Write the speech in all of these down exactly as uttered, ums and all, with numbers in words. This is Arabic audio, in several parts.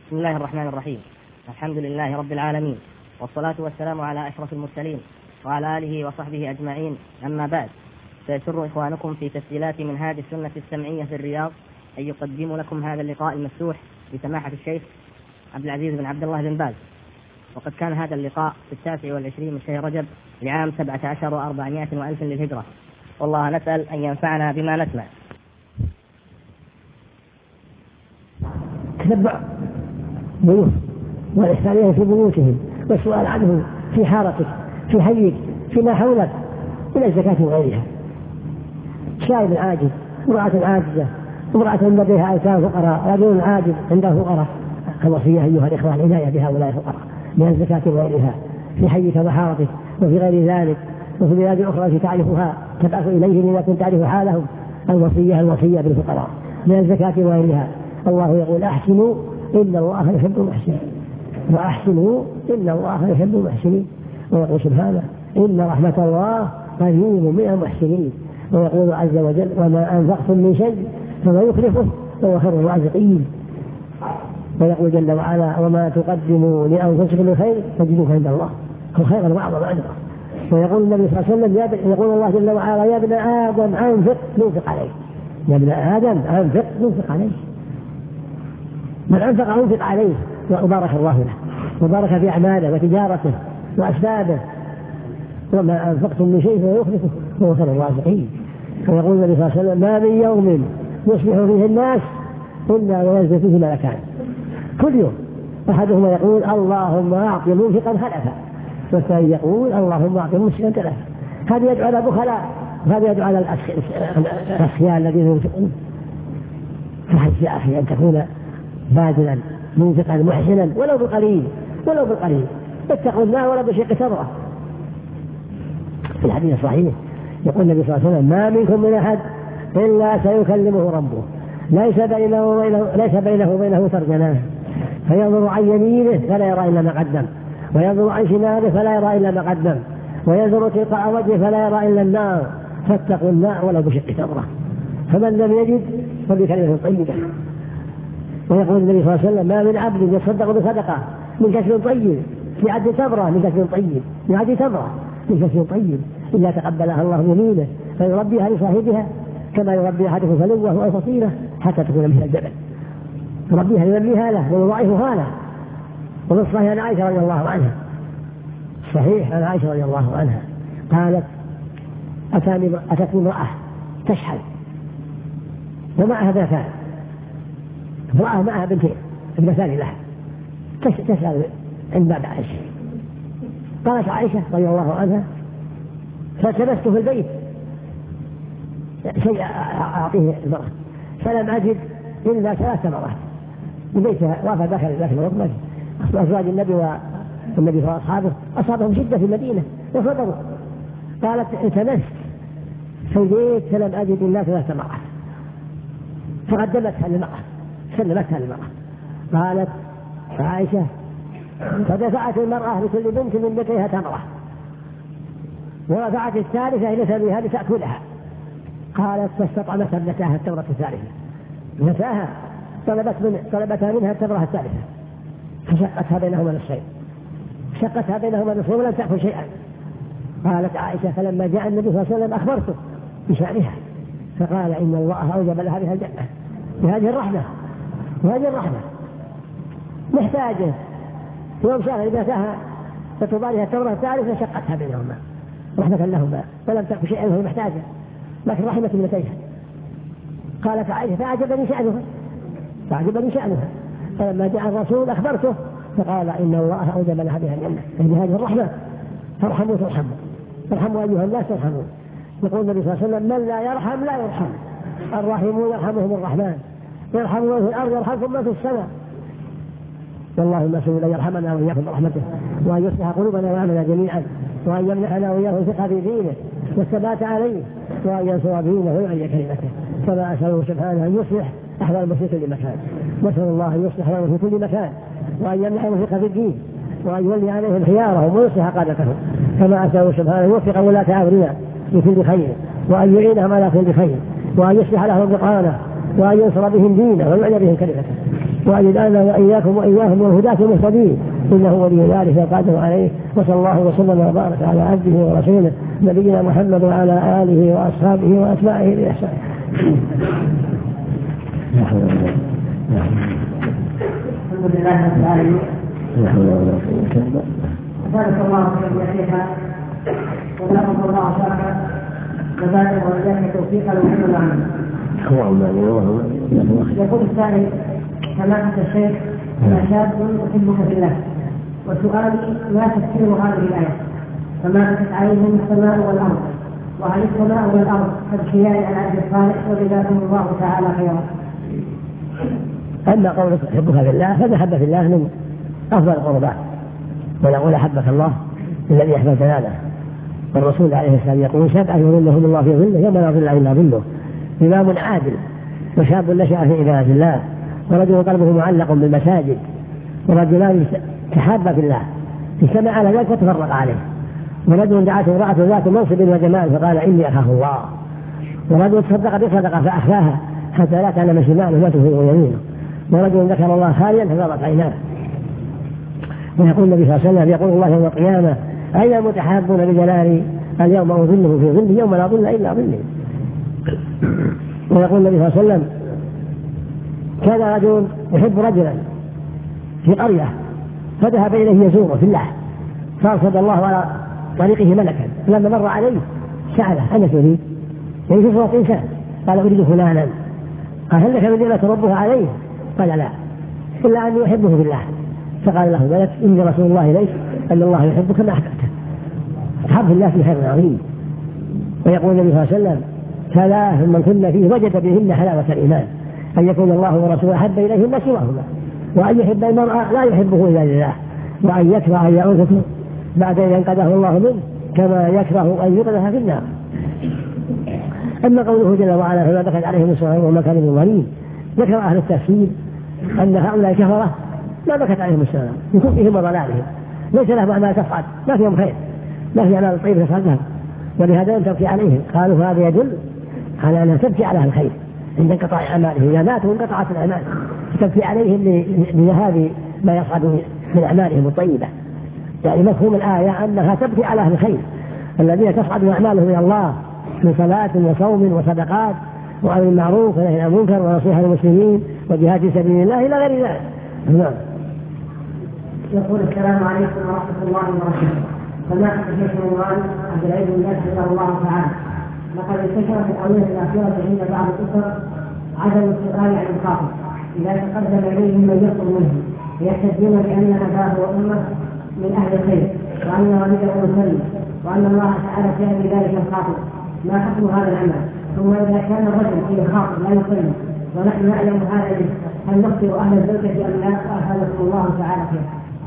بسم الله الرحمن الرحيم. الحمد لله رب العالمين، والصلاة والسلام على أشرف المرسلين وعلى آله وصحبه أجمعين. أما بعد، سيسر إخوانكم في تسجيلات منهاج السنة السمعية في الرياض أن يقدموا لكم هذا اللقاء المفتوح بسماحة الشيخ عبد العزيز بن عبد الله بن باز. وقد كان هذا اللقاء في التاسع والعشرين من شهر رجب لعام سبعة عشر وأربعمائة وألف للهجرة، والله نسأل أن ينفعنا بما نسمع. تتبع بيوت والإحسانية في بيوتهم والسؤال عنهم في حارتك في حيك فيما حولك من الزكاة وغيرها. شايب عاجز، امرأة عاجزة، امرأة لديها أيتام فقراء، رجل عاجز عنده فقراء، الوصية أيها الإخوة العناية بهؤلاء الفقراء من الزكاة وغيرها في حيك وحارتك وفي غير ذلك، وفي بلاد أخرى التي تعرفها تبعث إليهم إذا كنت تعرف حالهم. الوصية الوصية بالفقراء من الزكاة وغيرها. الله يقول أحسنوا إن الله يحب المحسنين، وأحسنوا إن الله يحب المحسنين. ويقول سبحانه إن رحمة الله قريب من المحسنين. ويقول عز وجل وما أنفقتم من شيء فما يخلفه وهو خير الرازقين. ويقول جل وعلا وما تقدموا لأنفسكم من خير تجدوه عند الله هو خيرا وأعظم أجرا. ويقول النبي صلى الله عليه وسلم يقول الله جل وعلا يا ابن آدم أنفق ننفق عليه، يا ابن آدم أنفق ننفق عليه. من أنفق أنفق عليه وبارك الله له وبارك في أعماله وتجارته وأسبابه. وما أنفقتم من شيء فهو يخلفه وهو خير الرازقين. ويقول النبي صلى الله عليه وسلم ما من يوم يصبح فيه الناس إلا وينزل فيه ملكان كل يوم، أحدهما يقول اللهم أعط منفقا خلفا، والثاني يقول اللهم أعط ممسكا تلفا. هذا يدعو على البخلاء وهذا يدعو على الأسخياء الذين ينفقون. فحج يا أخي أن تكون باذلا منفقا محسنا ولو بقليل ولو بقليل، اتقوا الله ولا بشق تمرة. في الحديث الصحيح يقول النبي صلى الله عليه وسلم ما منكم من أحد إلا سيكلمه ربه ليس بينه وبينه ليس بينه وبينه ترجمان، فينظر عن يمينه فلا يرى إلا ما قدم، وينظر عن شماله فلا يرى إلا ما قدم، وينظر تلقاء وجهه فلا يرى إلا النار. فاتقوا النار ولو بشق تمرة. فمن لم يجد فبكلمة طيبة. ويقول النبي صلى الله عليه وسلم ما من عبد يتصدق بصدقة من كسب طيب في عد تمرة من كسب طيب من عد تمرة من كسب طيب إلا تقبلها الله يمينه فيربيها لصاحبها كما يربي أحدكم فلوه أو فصيلة حتى تكون مثل الجبل، يربيها ينميها له ويضاعفها له. ومن الصحيح عن عائشة رضي الله عنها، صحيح عن عائشة رضي الله عنها قالت أتاني أتتني امرأة تشحذ ومعها بنتان، امرأة معها بنتين ابنتان لها تسأل عند باب عائشة. قالت عائشة رضي الله عنها فالتمست في البيت شيء أعطيه المرأة فلم أجد إلا ثلاث مرات من بيتها وافى داخل داخل الركبة. أزواج النبي والنبي وأصحابه أصابهم شدة في المدينة وفضلوا. قالت التمست في البيت فلم أجد إلا ثلاث مرات فقدمتها للمرأة سلمتها للمرأة. قالت عائشة فدفعت المرأة لكل بنت من بيتها تمرة ورفعت الثالثة إلى ثانيها لتأكلها. قالت فاستطعمت ابنتها التمرة الثالثة، ابنتها طلبت من طلبتها منها التمرة الثالثة فشقتها بينهما نصفين شقتها بينهما نصفين ولم تأكل شيئا. قالت عائشة فلما جاء النبي صلى الله عليه وسلم أخبرته بشأنها فقال إن الله أوجب لها بها الجنة بهذه الرحمة وهذه الرحمة محتاجة يوم شاغل ابنتها فتضالها التمرة الثالثة شقتها بينهما رحمة لهما ولم تأكل شيئا وهي محتاجة لكن رحمة ابنتيها. قالت عائشة فأعجبني شأنها فأعجبني شأنها فلما جاء الرسول أخبرته فقال إن الله أوجب لها بها الجنة بهذه الرحمة فارحموا ترحموا ارحموا أيها الناس ترحموا. يقول النبي صلى الله عليه وسلم من لا يرحم لا يرحم، الراحمون يرحمهم الرحمن يرحمون في الأرض يرحمكم ما في السماء. والله المسؤول أن يرحمنا وإياكم برحمته وأن يصلح قلوبنا وأعمالنا جميعا وأن يمنحنا وإياكم الثقة في دينه والثبات عليه وأن ينصر دينه ويعلي كلمته. كما أسأله سبحانه أن يصلح أحوال المسلمين في كل مكان. نسأل الله أن يصلح أحوالهم في كل مكان وأن يمنحهم الثقة في الدين وأن يولي عليهم خيارهم ويصلح قادتهم. كما أسأله سبحانه أن يوفق ولاة أمرنا لكل خير وأن يعينهم على كل خير وأن يصلح لهم بطانه وأن ينصر بهم دينه ويعلي بهم كلمته. وأجد أنا وإياكم وإياهم والهداة المهتدين إنه ولي ذلك القادر عليه. وصلى الله وسلم وبارك على عبده ورسوله نبينا محمد وعلى آله وأصحابه وأتباعه بإحسان. الحمد لله رب العالمين. بارك الله فيكم يا شيخنا وجزاكم الله خيرا وزادكم وإياك توفيقا وحفظا عنه. يقول السائل: سماحة الشيخ، أنا شاب أحبك في الله، وسؤالي: ما تفسير هذه الآية؟ فما بكت عليهم السماء والأرض، وهل السماء والأرض تبكيان على عبد الصالح وجزاكم الله تعالى خيرا. أما قولك أحبك في الله فالمحبة في الله من أفضل القربات، ونقول أحبك الله الذي يحب جلاله. والرسول عليه السلام يقول: سبعة يظلهم الله في ظله يوم لا ظل إلا ظله: إمام عادل، وشاب نشأ في عبادة الله، ورجل قلبه معلق بالمساجد، ورجلان تحابا في الله اجتمع على ذلك وتفرق عليه، ورجل دعته امرأة ذات منصب وجمال فقال: إني أخاف الله، ورجل تصدق بصدقة فأخفاها حتى لا تعلم شماله ما تنفق يمينه، ورجل ذكر الله خاليا فغضت عيناه. ويقول النبي صلى الله عليه وسلم: يقول الله يوم القيامة: أين المتحابون بجلالي؟ اليوم أظله في ظلي يوم لا ظل إلا ظلي. ويقول النبي صلى الله عليه وسلم: كان رجل يحب رجلا في قرية فذهب إليه يزوره في الله، فأرسل الله على طريقه ملكا، لما مر عليه سأله: أين تريد؟ يعني في صورة إنسان. قال: أريد فلانا. قال: هل لك من نعمة ربها عليه؟ قال: لا، إلا أني أحبه في الله. فقال له الملك: إني رسول الله إليك أن الله يحبك ما أحببته. تحب الله في خير عظيم. ويقول النبي صلى الله عليه وسلم: ثلاث من كن فيه وجد بهن حلاوة الإيمان: أن يكون الله ورسوله أحب إليه ما سواهما، وأن يحب المرأة لا يحبه إلا لله، وأن يكره أن يعوذ بعد أن ينقذه الله منه كما يكره أن يقذف في النار. أما قوله جل وعلا: فما بكت عليهم السماء وما كانوا بظالمين، ذكر أهل التفسير أن هؤلاء كفرة ما بكت عليهم السماء من كفرهم وضلالهم، ليس لهم أعمال تصعد، ما فيهم خير، ما في أعمال طيبة تصعدهم، ولهذا لم تبكي عليهم. قالوا هذا يدل على أنها تبكي على الخير عند انقطاع أعمالهم، إذا ماتوا انقطعت الأعمال، تبكي عليهم لذهاب ما يصعد من أعمالهم الطيبة. يعني مفهوم الآية أنها تبكي على أهل الخير الذين تصعد أعمالهم إلى الله من صلاة وصوم وصدقات وأمر بالمعروف ونهي عن المنكر ونصيحة للمسلمين وجهاد في سبيل الله إلى غير ذلك. نعم. يقول: السلام عليكم ورحمة الله وبركاته. سماحة الشيخ رمضان عبد العزيز بن باز رحمه الله تعالى، لقد انتشرت الآونة الأخيرة عند بعض الأسر عدم السؤال عن الخاطب إذا تقدم إليهم من يطلب منه، ويحتجون بأن أباه وأمه من أهل الخير، وأن والده مسلم، وأن الله تعالى شاء بذلك الخاطب. ما حكم هذا العمل؟ ثم إذا كان الرجل في الخاطب لا يصلي ونحن نعلم هذا به، هل نخبر أهل الزوجة أم لا؟ أفادكم الله تعالى خير.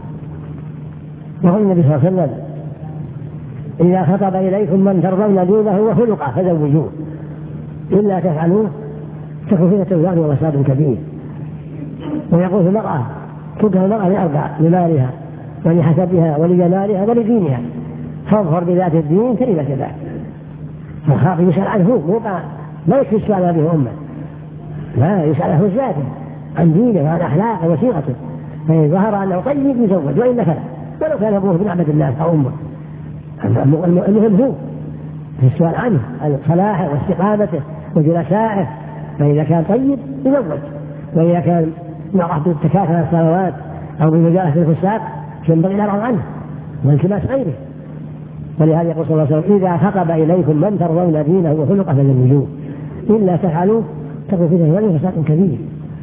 يقول النبي صلى الله عليه وسلم: إذا خطب إليكم من ترضون دينه وخلقه فزوجوه، إلا تفعلوه تكن فتنة في الأرض وفساد كبير. ويقول في المرأة: تكره المرأة لأربع: لمالها ولحسبها ولجمالها ولدينها، فاظفر بذات الدين تربت يداك. فالخاطب يسأل عنه، لا يكفي السؤال عن به أمه، لا يسأل عنه ذاته عن دينه وعن أخلاقه وسيرته، فإن ظهر أنه طيب يزوج، وإلا فلا، ولو كان أبوه من عبد الناس أو أمه. المهم هو السؤال عنه عن صلاحه واستقامته وجلسائه، فإذا كان طيب يزوج، وإذا كان يعرف بالتكاثر الصلوات أو بمجالسة الفساق ينبغي الإعراض عنه والتماس غيره. ولهذا يقول صلى الله عليه وسلم: إذا خطب إليكم من ترضون دينه وخلقه فزوجوه، إلا تفعلوا تكن فتنة وفساد كبير.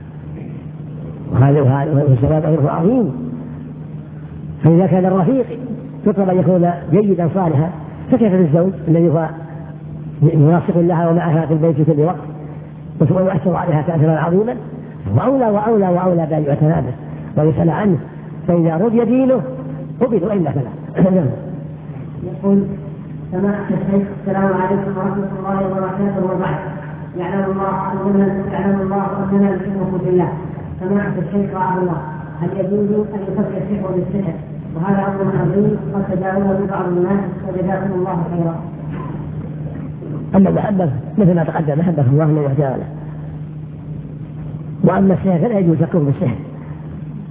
وهذا السبب أمره عظيم. فإذا كان الرفيق يطلب أن يكون جيدا صالحا، فكيف بالزوج الذي هو يناصح لها ومعها في البيت في كل وقت ويؤثر عليها تأثيرا عظيما؟ وأولى وأولى وأولى بأن يعتنى به ويسأل عنه، فإذا رضي دينه قبل وإلا فلا. يقول: سماحة الشيخ، السلام عليكم ورحمة الله وبركاته، وبعد. يعلم الله أننا يعلم الله أننا نحبكم في الله. سماحة الشيخ رحمه الله، هل يجوز أن يفكر السحر بالسحر؟ وهذا أمر عظيم قد تداوله بعض الناس، وجزاكم الله خيرا. أما المحبة مثل ما تقدم، محبة الله لا يحتاج له. وأما السحر فلا يجوز الكفر بالسحر،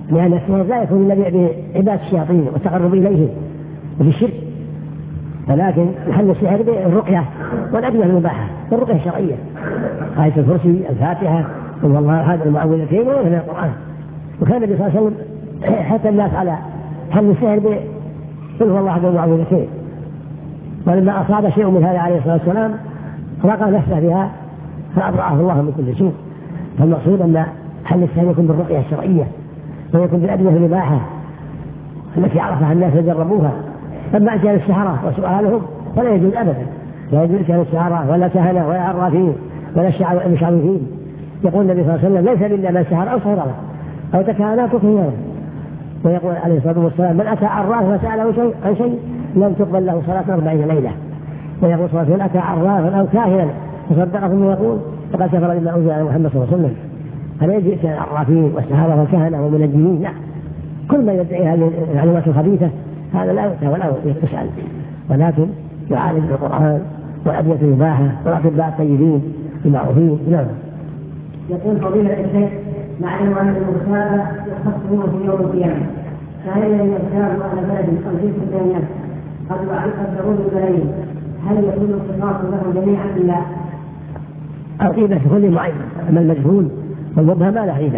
لأن السحر لا يكون إلا بعبادة الشياطين والتقرب إليهم وبالشرك، ولكن محل السحر بالرقية والأدوية المباحة والرقية الشرعية، آية الكرسي، الفاتحة، والله هذا المعوذتين وغيرها من القرآن. وكان النبي صلى الله عليه وسلم حتى الناس على حل السحر بقل هو الله أحد المعوذتين، ولما أصاب شيء من هذا عليه الصلاة والسلام رقى نفسه بها فأبرأه الله من كل سوء. فالمقصود أن حل السحر يكون بالرقية الشرعية ويكون بالأدوية المباحة التي عرفها الناس وجربوها. أما أتيان السحرة وسؤالهم فلا يجوز أبدا، لا يجوز أتيان السحرة ولا كهنة ولا عرافين ولا المشعوذين. يقول النبي صلى الله عليه وسلم ليس منا من سحر أو سحر له أو تكهن كفر. ويقول عليه الصلاة والسلام من أتى عرافا فسأله شيء عن شيء لم تقبل له صلاة أربعين ليلة. ويقول صلى الله عليه وسلم أتى عرافا أو كاهنا فصدقه ثم يقول فقد كفر بما أنزل على محمد صلى الله عليه وسلم. فلا يجوز أتيان العرافين والسحرة والكهنة والمنجمين، لا، كل ما يدعي هذه المعلومات الخبيثة هذا لا يؤتى ولا يسأل، ولكن يعالج بالقرآن والأدوية المباحة والأطباء الطيبين المعروفين. نعم. يقول فضيلة الشيخ معلم أن المغتاب يخصمون في يوم القيامة، فهل يغتاب على بلد أو جنس من الناس قد يقدرون الملايين، هل يكون القصاص لهم جميعا أم لا؟ الغيبة لكل معين، أما المجهول والمبهم ما له غيبة.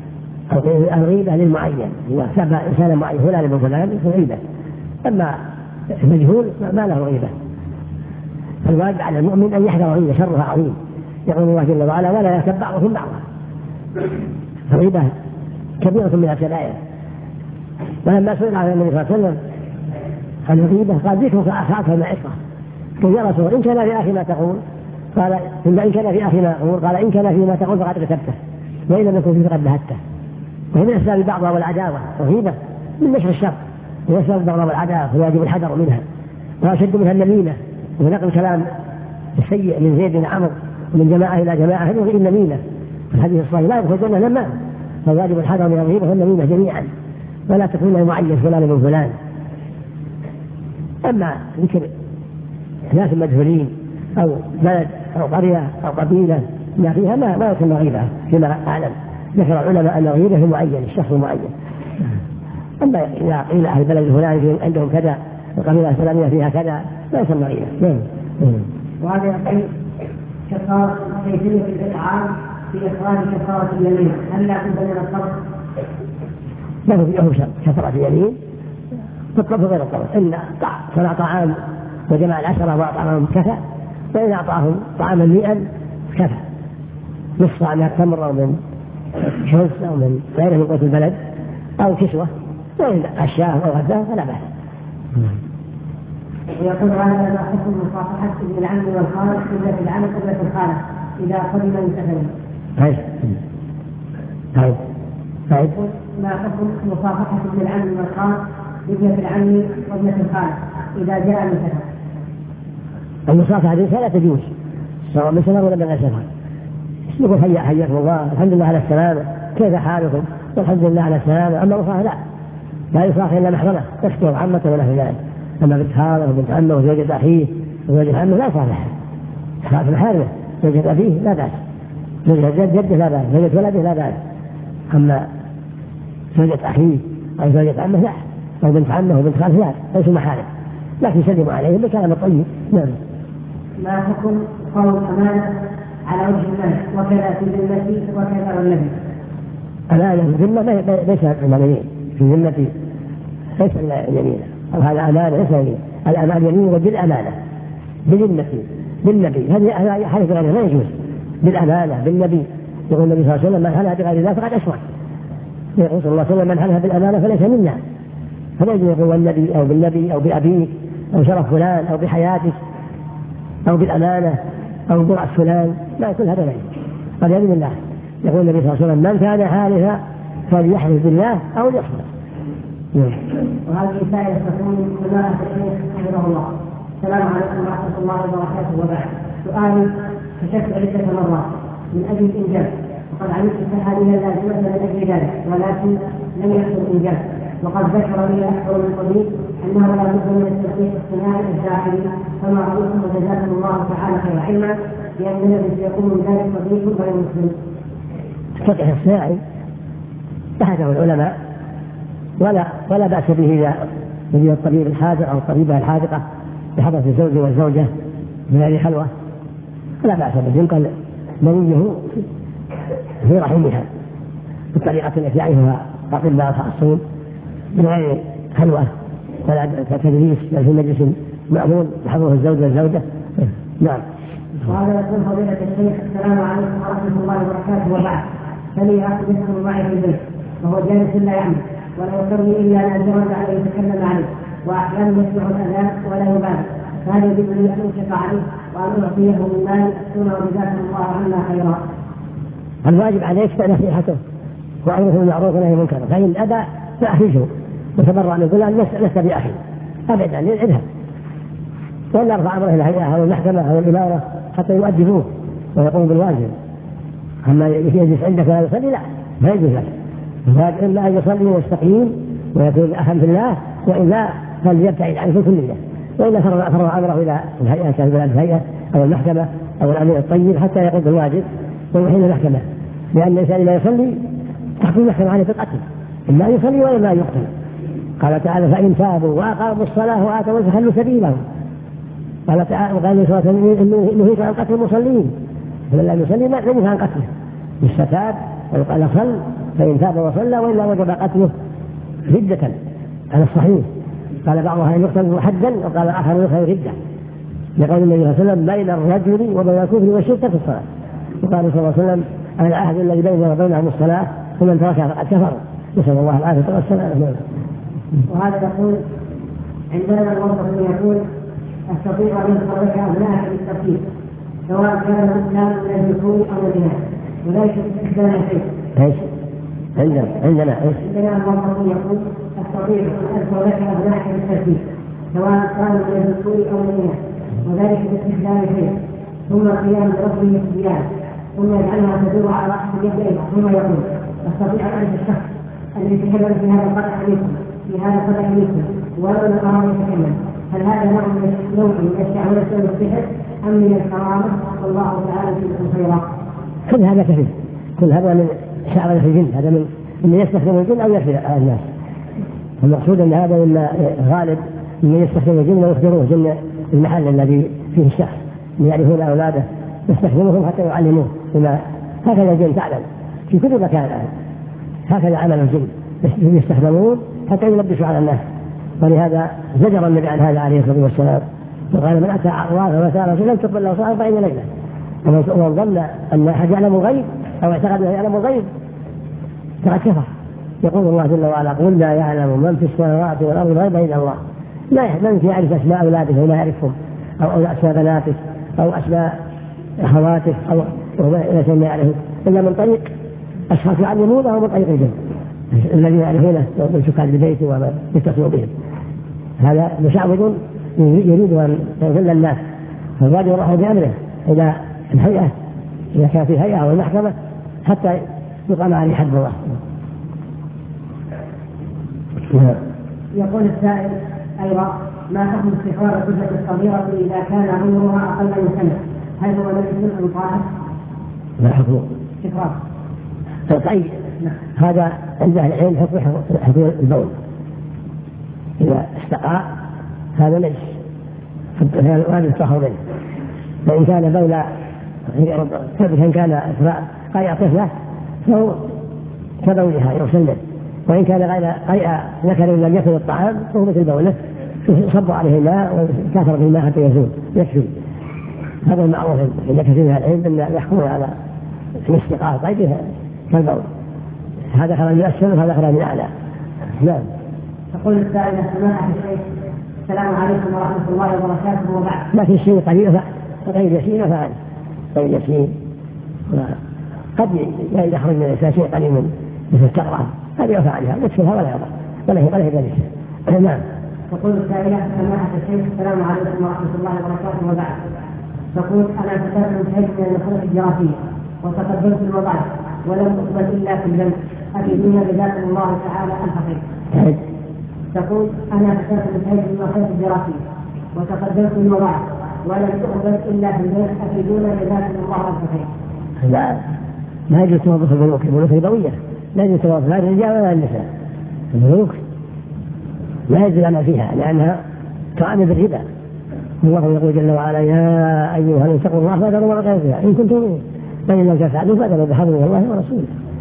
الغيبة للمعين إذا سبى إنسان معين فلان من فلان يكون غيبة، أما المجهول ما له غيبة. فالواجب على المؤمن أن يحذر غيبة شرها عظيم، يقول الله جل وعلا ولا يغتب بعضهم بعضا. الغيبة كبيرة من الكبائر. ولما سئل على النبي صلى الله عليه وسلم عن الغيبة قال ذكرك أخاك معصرة، قال يا رسول إن كان في آخر ما تقول قال ثم إن كان في آخر ما تقول قال إن كان فيما تقول فقد كتبته وإن لم يكن فيه فقد بهته. وهي من أسباب البغضاء والعداوة، والغيبة من نشر الشر من أسباب البغضاء والعداوة فيجب الحذر منها. وأشد منها النميمة ونقل الكلام السيء من زيد بن عمرو ومن جماعة إلى جماعة هذه النميمة في الحديث الصحيح لا يدخل الجنة لما، فيجب الحذر من الغيبة والنميمة جميعا ولا تكون معين فلان من فلان. أما ذكر ناس مجهولين أو بلد أو قرية أو قبيلة ما فيها ما ما يكون غيبة فيما أعلم. ذكر العلماء أن الغيبة في معين الشخص المعين. أما إذا قيل أهل البلد الفلاني عندهم كذا القبيلة الفلانية فيها كذا لا يسمى غيبة. وهذا يقول كفارة كيفية الإطعام في إخراج كفارة اليمين، هل لا بد من الصرف؟ لا له شرط كفارة اليمين تطلب غير الصرف، إن صنع طعام وجمع العشرة وأطعمهم كفى، وإن أعطاهم طعاما مئا كفى، نصف عن التمر أو من شمس أو من غيره من قوت البلد أو كسوة، وإن عشاه أو غداه فلا بأس. ويقول هذا ما حكم مصافحة ابن العم والخالة قبلة العم قبلة الخالة إذا قدم من سفر؟ هاي هاي هاي ما حكم مصافحة ابن العم والخالة قبلة العم قبلة الخالة إذا جاء من سفر؟ المصافحة الإنسان لا تجوز سواء من سفر ولا من سفر. يقول هيا حياكم الله الحمد لله على السلامة كيف حالكم والحمد لله على السلامة. أما المصافحة لا لا يصافح إلا محرمة تكتب عمة ولا ذلك. أما بنت خاله وبنت عمه وزوجة أخيه وزوجة عمه لا يصافحها، خاف محارمه زوجة أبيه لا بأس، زوجة جده لا بأس، زوجة ولده لا بأس. أما زوجة أخيه أو زوجة عمه لا، أو بنت عمه وبنت خاله لا ليسوا محارم، لكن يسلموا عليهم بكلام طيب. نعم. ما حكم قول أمانة على وجه المنع وكذا في ذمتي وكذا والنبي؟ أمانة الذمة ليس أمانيين في ذمتي ليس يمينا، أو هذا أمانة ليس يمين، الأمانة يمين بالأمانة بذمتي بالنبي، هذه حديث غيره لا يجوز. بالأمانة بالنبي يقول النبي صلى الله عليه وسلم من حلها بغير الله فقد أشرك. يقول صلى الله عليه وسلم من حلها بالأمانة فليس منا، فلا يجوز يقول النبي أو بالنبي أو بأبيك أو شرف فلان أو بحياتك أو بالأمانة أو برأس فلان، لا يكون هذا غير قال يمين الله. يقول النبي صلى الله عليه وسلم من كان حالها فليحلف بالله أو ليصمت. وهذه سائلة تكون سماحة الشيخ حفظه الله. السلام عليكم ورحمة الله وبركاته. وبعد سؤالي كشفت عدة مرات من أجل الإنجاز، وقد علمت التحاليل اللازمة من أجل ذلك ولكن لم يحصل إنجاز، وقد ذكر لي أكثر من قبيل أنه لا بد من التدقيق الصناعي الداخلي، فما رأيكم وجزاكم الله تعالى خير علما لأن الذي سيكون من ذلك صديق غير مسلم. التدقيق الصناعي بحثه العلماء ولا ولا بأس به إذا وجد الطبيب الحاذق أو الطبيبة الحاذقة بحضرة الزوج والزوجة من هذه خلوة ولا بأس به، ينقل منيه في رحمها بالطريقة التي يعرفها أطباء الخاصين من غير خلوة ولا تدريس بل في مجلس مأمون بحضرة الزوج والزوجة. نعم. وهذا يقول فضيلة الشيخ السلام عليكم ورحمة الله وبركاته وبعد. فلي أخذ يسكن معي في البيت وهو جالس لا يعمل ولا يصلي إلا نادرا عليه يتكلم عليه وأحيانا يسمع الأذان ولا يبالي، فهل يجب لي أن أنفق عليه وأن أعطيه من مال أكتونه وجزاكم الله عنا خيرا؟ الواجب عليك نصيحته وأمره بالمعروف ونهي عن المنكر، فإن أبى فأحرجه وتبرأ من فلان لست بأخي أبدا يذهب، ولا يرفع أمره إلى الهيئة أو المحكمة أو الإمارة حتى يؤدبوه ويقوم بالواجب. أما يجلس عندك ولا يصلي لا ما يجوز لك، الواجب إما أن يصلي ويستقيم ويكون أخا في الله، وإلا فليبتعد عنه كلية، وإلا فرع أمره إلى الهيئة كالهيئة أو المحكمة أو الأمير الطيب حتى يقوم بالواجب ويحيل المحكمة، لأن الإنسان لا يصلي تحكم المحكمة عليه بالقتل، إما يصلي وإما يقتل. قال تعالى فإن تابوا وأقاموا الصلاة وآتوا فخلوا سبيلهم. قال تعالى وقال صلى الله عليه وسلم نهيت عن قتل المصلين، فمن لم يصلي نهي عن قتله بالستاب، ويقال صل فإن تاب وصلى وإلا وجب قتله ردة على الصحيح. قال بعضها أن يقتل حدا وقال آخر يقتل ردة، لقول النبي صلى الله عليه وسلم بين الرجل وبين الكفر والشرك في الصلاة، وقال صلى الله عليه وسلم العهد الذي بيننا وبينهم الصلاة ومن تركها فقد كفر، نسأل الله العافية والسلامة. وهذا يقول عندنا الموظف يقول استطيع ان يذكر لك ابنائك بالترتيب سواء كان الاسلام من الذكور او الاناث، وذلك استخدام الحيث. ايش؟ عندنا عندنا ايش؟ عندنا الموظف يقول استطيع ان اذكر لك ابنائك بالترتيب سواء كان من الذكور او الاناث، وذلك باستخدام الحيث، ثم القيام بربه الصبيان، ثم يجعلها تدور على راس اليدين، ثم يقول استطيع ان اعرف الشخص الذي تكلم في هذا القطع منكم في هذا القطع منكم ولو لم ارى يتكلم، هل هذا نوع من الشهوة والسحر أم من الكرامة؟ والله تعالى فيكم خيرا. كل هذا كثير، كل هذا من شعر الجن، هذا من من يستخدم الجن أو يخفي على الناس. المقصود أن هذا من غالب من يستخدم الجن ويخبروه جن المحل الذي فيه الشخص يعرفون أولاده يستخدمهم حتى يعلموه بما هكذا الجن تعلم في كل مكان الآن، هكذا عمل الجن يستخدمون حتى يلبسوا على الناس. ولهذا زجر النبي عن هذا عليه الصلاة والسلام وقال من أتى عرافا وسار لم تقبل له صلاة أربعين ليلة. ومن ظن أن أحد يعلم الغيب أو اعتقد أنه يعلم الغيب فقد كفر. يقول الله جل وعلا قل لا يعلم من في السماوات والأرض الغيب إلا الله. لا يحتمل يعرف أسماء أولاده ولا يعرفهم أو أسماء بناته أو أسماء أخواته أو ما يعرفه إلا من طريق أشخاص يعلمونه من طريق الجن الذين يعرفونه من سكان البيت وما يتصلوا بهم. هذا مشعوذ يريد أن يذل الناس، فالواجب يروح بأمره إلى الهيئة إذا كان في هيئة أو المحكمة حتى يقام عليه حد الله. يقول السائل أيضا ما حكم استخراج الطفلة الصغيرة إذا كان عمرها أقل من سنة؟ هل هو نجس أم طاهر؟ ما حكم استخراج؟ طيب هذا عند أهل العلم حكم البول، إذا استقى هذا نجس هذا يستخرج منه. فإن كان بولا إن كان قيء طفلة فهو كبولها يغسل منه، وإن كان غير قيء ذكر لم يكن الطعام فهو مثل بوله يصب عليه الماء وكثر في الماء حتى يزول يكفي. هذا المعروف عند كثير من العلم أن يحكمون على الاستقاء طيب كالبول، هذا خرج من أسفل وهذا خرج من أعلى. نعم. تقول السائلة سماحة الشيخ السلام عليكم ورحمة الله وبركاته وبعد. ما في شيء قليل فعل وغير يسير فعل غير يسير، قد يخرج من الإنسان شيء قليل من مثل الكرة هذه يفعلها يكفيها ولا يضر ولا هي ولا هي ذلك. نعم. تقول السائلة سماحة الشيخ السلام عليكم ورحمة الله وبركاته وبعد. تقول أنا فتاة منتهية من المسألة الدراسية وتقدمت الوظائف ولم أقبل إلا في الجنة، أفيدونا جزاكم الله تعالى ألف خير. تقول أنا فتاة منتهية من المسألة الدراسية وتقدمت الوظائف ولم أقبل إلا في الجنة، أفيدونا جزاكم الله ألف خير. لا ما يجوز توظف البنوك، البنوك ربوية لا يجوز توظف لا الرجال ولا النساء، البنوك لا يجوز العمل فيها لأنها تعامل بالربا. الله يقول جل وعلا يا أيها الذين اتقوا الله فاذروا ما بقي من الربا إن كنتم مؤمنين فإن لم تفعلوا فاذروا بحرب من الله ورسوله.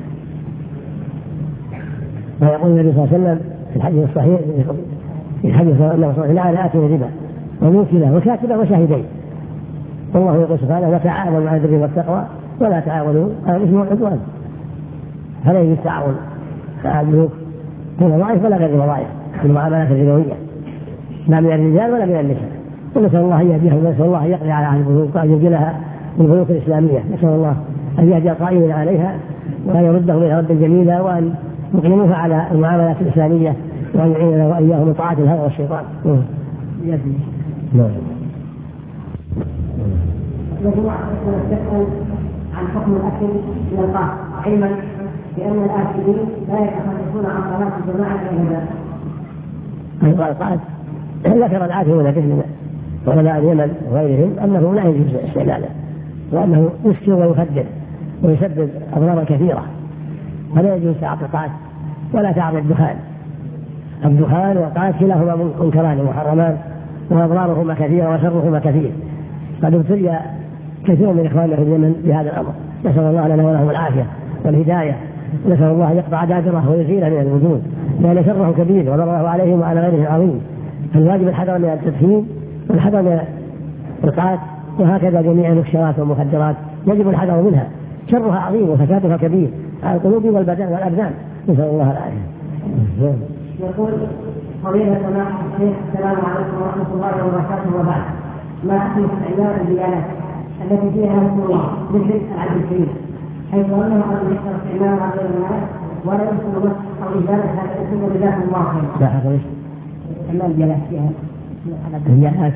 ويقول النبي صلى الله عليه وسلم في الحديث الصحيح في الحديث أنه صلى الله عليه وسلم الربا وموكله وكاتبه وشاهدين. والله يقول سبحانه وتعاونوا على البر والتقوى ولا تعاونوا على الإثم والعدوان. فلا يجوز التعاون على البنوك من الوظائف ولا غير الوظائف في المعاملات الربوية لا من الرجال ولا من النساء. ونسأل الله أن يهديهم ونسأل الله أن يقضي على أهل البنوك وأن يبدلها بالبنوك الإسلامية. نسأل الله أن يهدي القائمين عليها وأن يردهم إلى رد جميلة وأن يقيموها على المعاملات الإسلامية وأن يعيننا وإياهم من طاعة الهوى والشيطان. نعم. مجموعة تسأل عن حكم الأكل من القاف علما بأن الآكلين لا يتخلفون عن صلاة الجماعة الغداء. القاف ذكر العاكفون به وعلماء اليمن وغيرهم أنه لا يجوز استعماله وأنه يسكر ويخدر ويسبب أضرارا كثيرة ولا يجوز تعاطي القاف ولا تعاطي الدخان. الدخان والقاف كلاهما منكران ومحرمان وأضرارهما كثيرة وشرهما كثير. قد ابتلي كثير من إخواننا في اليمن بهذا الأمر. نسأل الله لنا ولهم العافية والهداية. نسأل الله يقطع دابره ويزيل من الوجود لأن شره كبير وضرره عليهم وعلى غيرهم عظيم. فالواجب الحذر من التدخين والحذر من القاف وهكذا جميع المكسرات والمخدرات يجب الحذر منها. شرها عظيم وفسادها كبير على القلوب والبدن والأبدان. نسأل الله العافية. يقول فضيلة سماحة الشيخ السلام عليكم ورحمة الله وبركاته وبعد. ما حكم استعمال الديانات التي فيها اسم الله مثل العبد الكريم حيث أنه قد يحصل استعمالها غير الناس ولا يمكن مسح أو إزالة هذا الاسم بذات الله خير. لا حقيقة استعمال الديانات فيها الديانات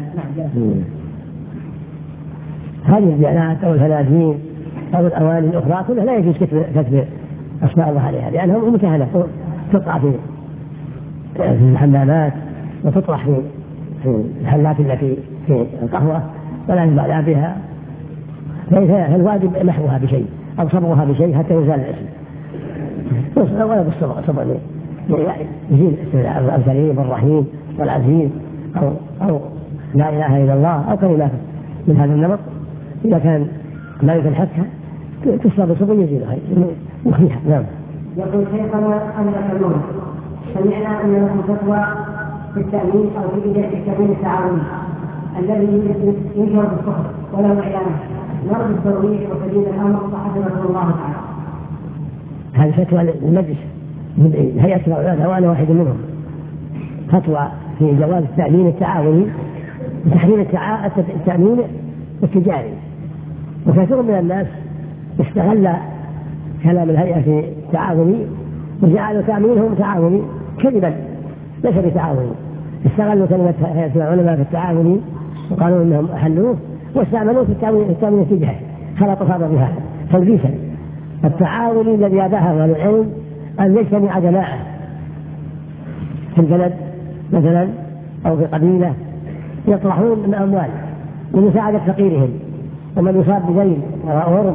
هذه الديانات أو الفلاذين أو الأواني الأخرى كلها لا يجوز كتب أسماء الله عليها لأنها مكهنة تقطع في في الحمامات وتطرح في في الحلات التي في القهوة ولا ينبغي بها. فالواجب محوها بشيء أو صبغها بشيء حتى يزال الاسم ولا بالصبغ صبغ يزيل الكريم الرحيم والعزيز أو أو لا إله إلا الله أو كلمات من هذا النمط. إذا كان لا يمكن حكها تصبغ بصبغ يزيلها يخفيها. نعم. يقول شيخنا أن يقولون سمعنا أن لكم فتوى في التأمين أو في بداية التأمين التعاوني الذي ينشر بالصحف وله إعلانه نرجو التوضيح وتبيين الأمر وحفظه الله تعالى. هذه فتوى المجلس من هيئة العلماء وأنا واحد منهم. فتوى في جواز التأمين التعاوني وتحريم التأمين التجاري. وكثير من الناس استغل كلام الهيئة في التعاوني وجعلوا تأمينهم تعاوني كذبا ليس بتعاوني. استغلوا كلمة هيئة العلماء في التعاوني وقالوا إنهم أحلوه واستعملوه في التأمين التجاري خلطوا هذا بهذا تلبيسا. التعاوني الذي أباحه أهل العلم أن يجتمع جماعة في البلد مثلا أو في قبيلة يطرحون من أموال لمساعدة فقيرهم ومن يصاب بدين وغرب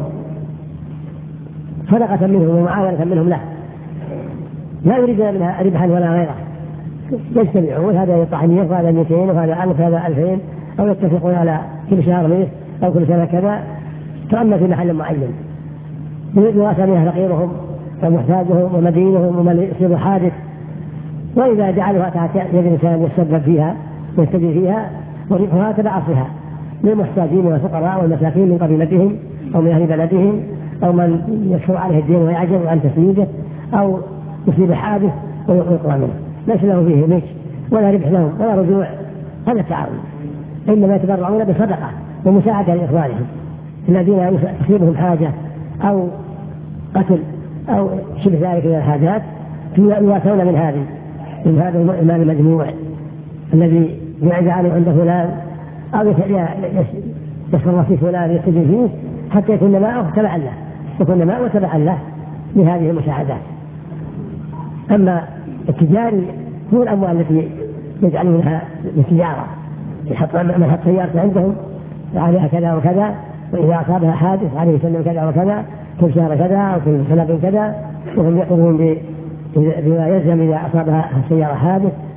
صدقة منهم ومعاونة منهم له لا يريدون منها ربحا ولا غيره. يجتمعون هذا يطرح مئة وهذا مئتين وهذا ألف وهذا ألفين أو يتفقون على كل شهر مئة أو كل سنة كذا تؤمن في محل معين يراسى منها فقيرهم ومحتاجهم ومدينهم ومن يصيب حادث. وإذا جعلوها تحت يد الإنسان يتسبب فيها ويستجيب فيها وربحها تبع أصلها للمحتاجين والفقراء والمساكين من قبيلتهم أو من أهل بلدهم أو من يكثر عليه الدين ويعجز عن تسديده أو يصيب حادث ويقرأ منه ليس له فيه ميت ولا ربح لهم ولا رجوع. هذا التعاون إنما يتبرعون بصدقة ومساعدة لإخوانهم الذين تصيبهم حاجة أو قتل أو شبه ذلك من الحاجات يواسون من هذه من هذا المال المجموع الذي يجعله عند فلان أو يسر في فلان يستجيب فيه حتى يكون ماءه تبعا له يكون ماءه تبعا له لهذه المساعدات. أما التجاري هو الأموال التي يجعلونها للتجارة يحط من حط سيارة عندهم عليها كذا وكذا وإذا أصابها حادث عليه يسلم كذا وكذا كل شهر كذا أو كل سنة كذا وهم يقومون بما يلزم إذا أصابها السيارة حادث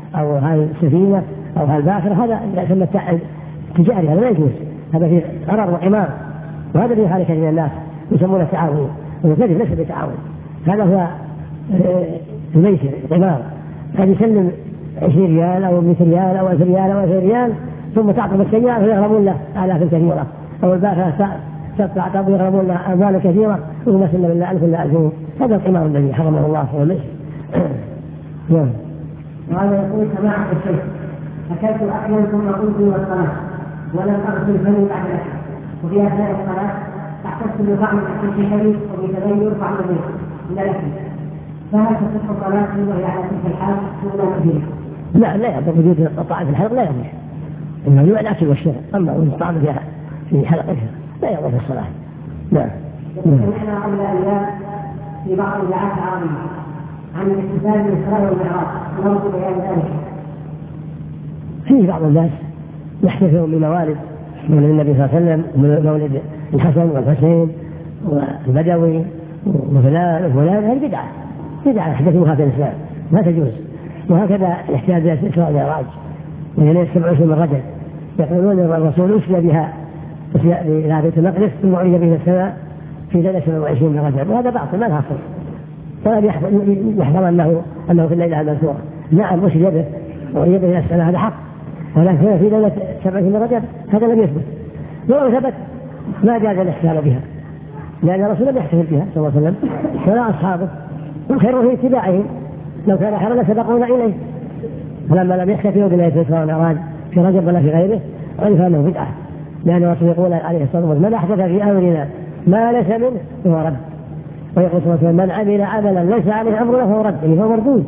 أو هالسفينة أو هالباخرة هذا ثم تجاري، هذا لا يجوز، هذا فيه غرر وعمار، وهذا فيه حال كثير من الناس يسمونه التعاون، والكذب ليس بتعاون، هذا هو الميسر قمار، قد يسلم عشرين ريال أو مئة ريال أو ألف ريال أو ألفين ريال ثم تعطب السيارة فيغرمون له آلاف كثيرة، أو الباخرة تعطب ويغرمون له أموال كثيرة وما سلم إلا ألف إلا ألفين، هذا القمار الذي حرمه الله هو الميسر. نعم. وهذا يقول سماحة الشيخ أكلت أكلا ثم قمت والصلاة ولم أغسل فمي بعد الأكل، وفي أثناء الصلاة أحسست بطعم الأكل في فمي وبتغير طعم الريح من الأكل، فهل تصح صلاتي وهي على تلك الحال دون مدينة؟ لا لا يضر وجود الطعام في الحلق لا يضر، إنه يوع الأكل والشرب، أما وجود الطعام في حلقها لا يضر في الصلاة. نعم. سمعنا قبل أيام في بعض الإذاعات العربية عن الاحتفال بالإسراء والمعراج، نرجو بيان ذلك. فيه بعض الناس يحتفلون بموالد مولد النبي صلى الله عليه وسلم، مولد الحسن والحسين والبدوي وفلان وفلان، هذه بدعة بدعة يحدثوها في الإسلام ما تجوز. وهكذا الاحتفال بالإسراء والمعراج ليلة سبع عشرين من رجب، يقولون الرسول أسري بها إلى بيت المقدس ثم عرج به السماء في ليلة سبع وعشرين من رجب، وهذا باطل ما له أصل، ولا يحفظ أنه أنه في الليلة المذكورة. نعم أسري به وعرج به إلى السماء هذا حق، ولكن في ليلة سبع وعشرين من رجب هذا لم يثبت، ولو ثبت ما جاز الاحتفال بها، لأن الرسول لم يحتفل بها صلى الله عليه وسلم ولا أصحابه، والخير في اتباعهم، لو كان خيرا لسبقونا إليه، فلما لم يحتفلوا بليلة الإسراء والمعراج في رجب ولا في غيره عرف أنه بدعة، لأن الرسول يقول عليه الصلاة والسلام من أحدث في أمرنا ما ليس منه فهو رد، ويقول صلى الله عليه وسلم من عمل عملا ليس عليه أمرنا فهو رد، يعني فهو مردود.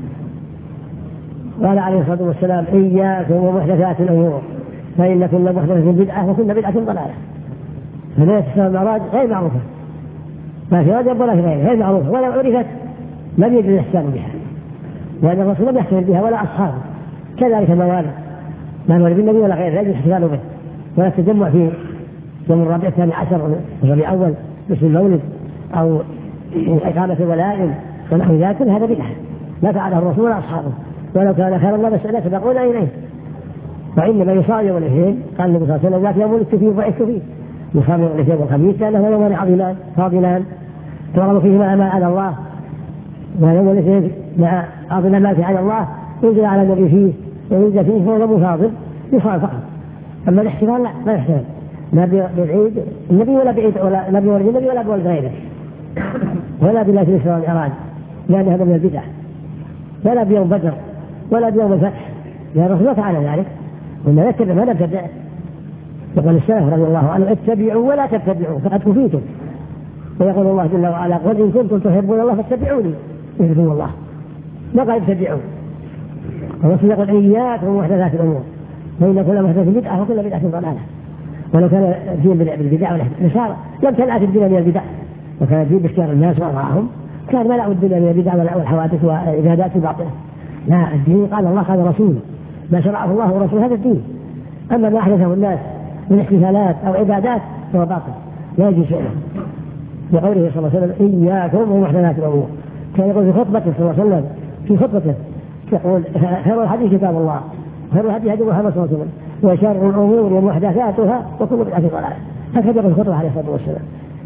قال عليه الصلاة والسلام إياكم ومحدثات الأمور فإن كل محدثة بدعة وكل بدعة ضلالة. فليلة الإسراء والمعراج غير معروفة، ما في رجب ولا في غيره، غير معروفة، ولو عرفت لم يجوز الاحتفال بها، لأن الرسول لم يحتفل بها ولا أصحابه. كذلك الموالد ما نولد بالنبي ولا غيره لا يجوز الاحتفال به، ولا التجمع في يوم الربيع الثاني عشر الربيع الأول مثل المولد أو إقامة الولائم ونحو ذلك، هذا بدعة لا فعله الرسول ولا أصحابه، ولو كان خير الله بس لا سبقونا إليه. وإنما يصام يوم الاثنين، قال النبي صلى الله عليه وسلم ذاك يوم ولدت فيه وبعثت فيه، يصام يوم الاثنين والخميس لأنه يومان عظيمان فاضلان تضرب فيهما ما على الله، ويوم الاثنين مع عظيم ما في على الله ينزل على النبي فيه وينزل فيه فهو يوم فاضل يصام فقط. أما الاحتفال لا ما يحتفل لا بالعيد النبي ولا بعيد ولا نبي ولد النبي ولا بولد غيره ولا بليلة الإسراء والمعراج، لأن هذا من البدع، ولا بيوم بدر ولا بيوم الفتح، لأن الرسول ما فعل ذلك، وإنما نتبع ما نبتدع. يقول السلف رضي الله عنه اتبعوا ولا تتبعوا فقد كفيتم، ويقول الله جل وعلا قل إن كنتم تحبون الله فاتبعوني يحبكم الله، ما قال اتبعوا. الرسول يقول إياكم ومحدثات الأمور فإن كل محدثة بدعة وكل بدعة ضلالة. ولو كان الدين بالبدع والنصارى لم تنعت الدنيا من البدع، وكان الدين باختيار الناس وأراهم، كان ملأ الدنيا من البدع والحوادث والعبادات الباطلة. لا، الدين قال الله قال رسوله، ما شرعه الله ورسوله هذا الدين. أما ما أحدثه الناس من احتفالات أو عبادات فهو باطل لا يجوز فعله. لقوله صلى الله عليه وسلم إياكم ومحدثات الأمور، كان يقول في خطبته صلى الله عليه وسلم في خطبته يقول خير الحديث كتاب الله خير الهدي هدي محمد صلى الله عليه وسلم وشر الأمور ومحدثاتها وكل بدعة ضلالة. هكذا يقول الخطبة عليه الصلاة والسلام.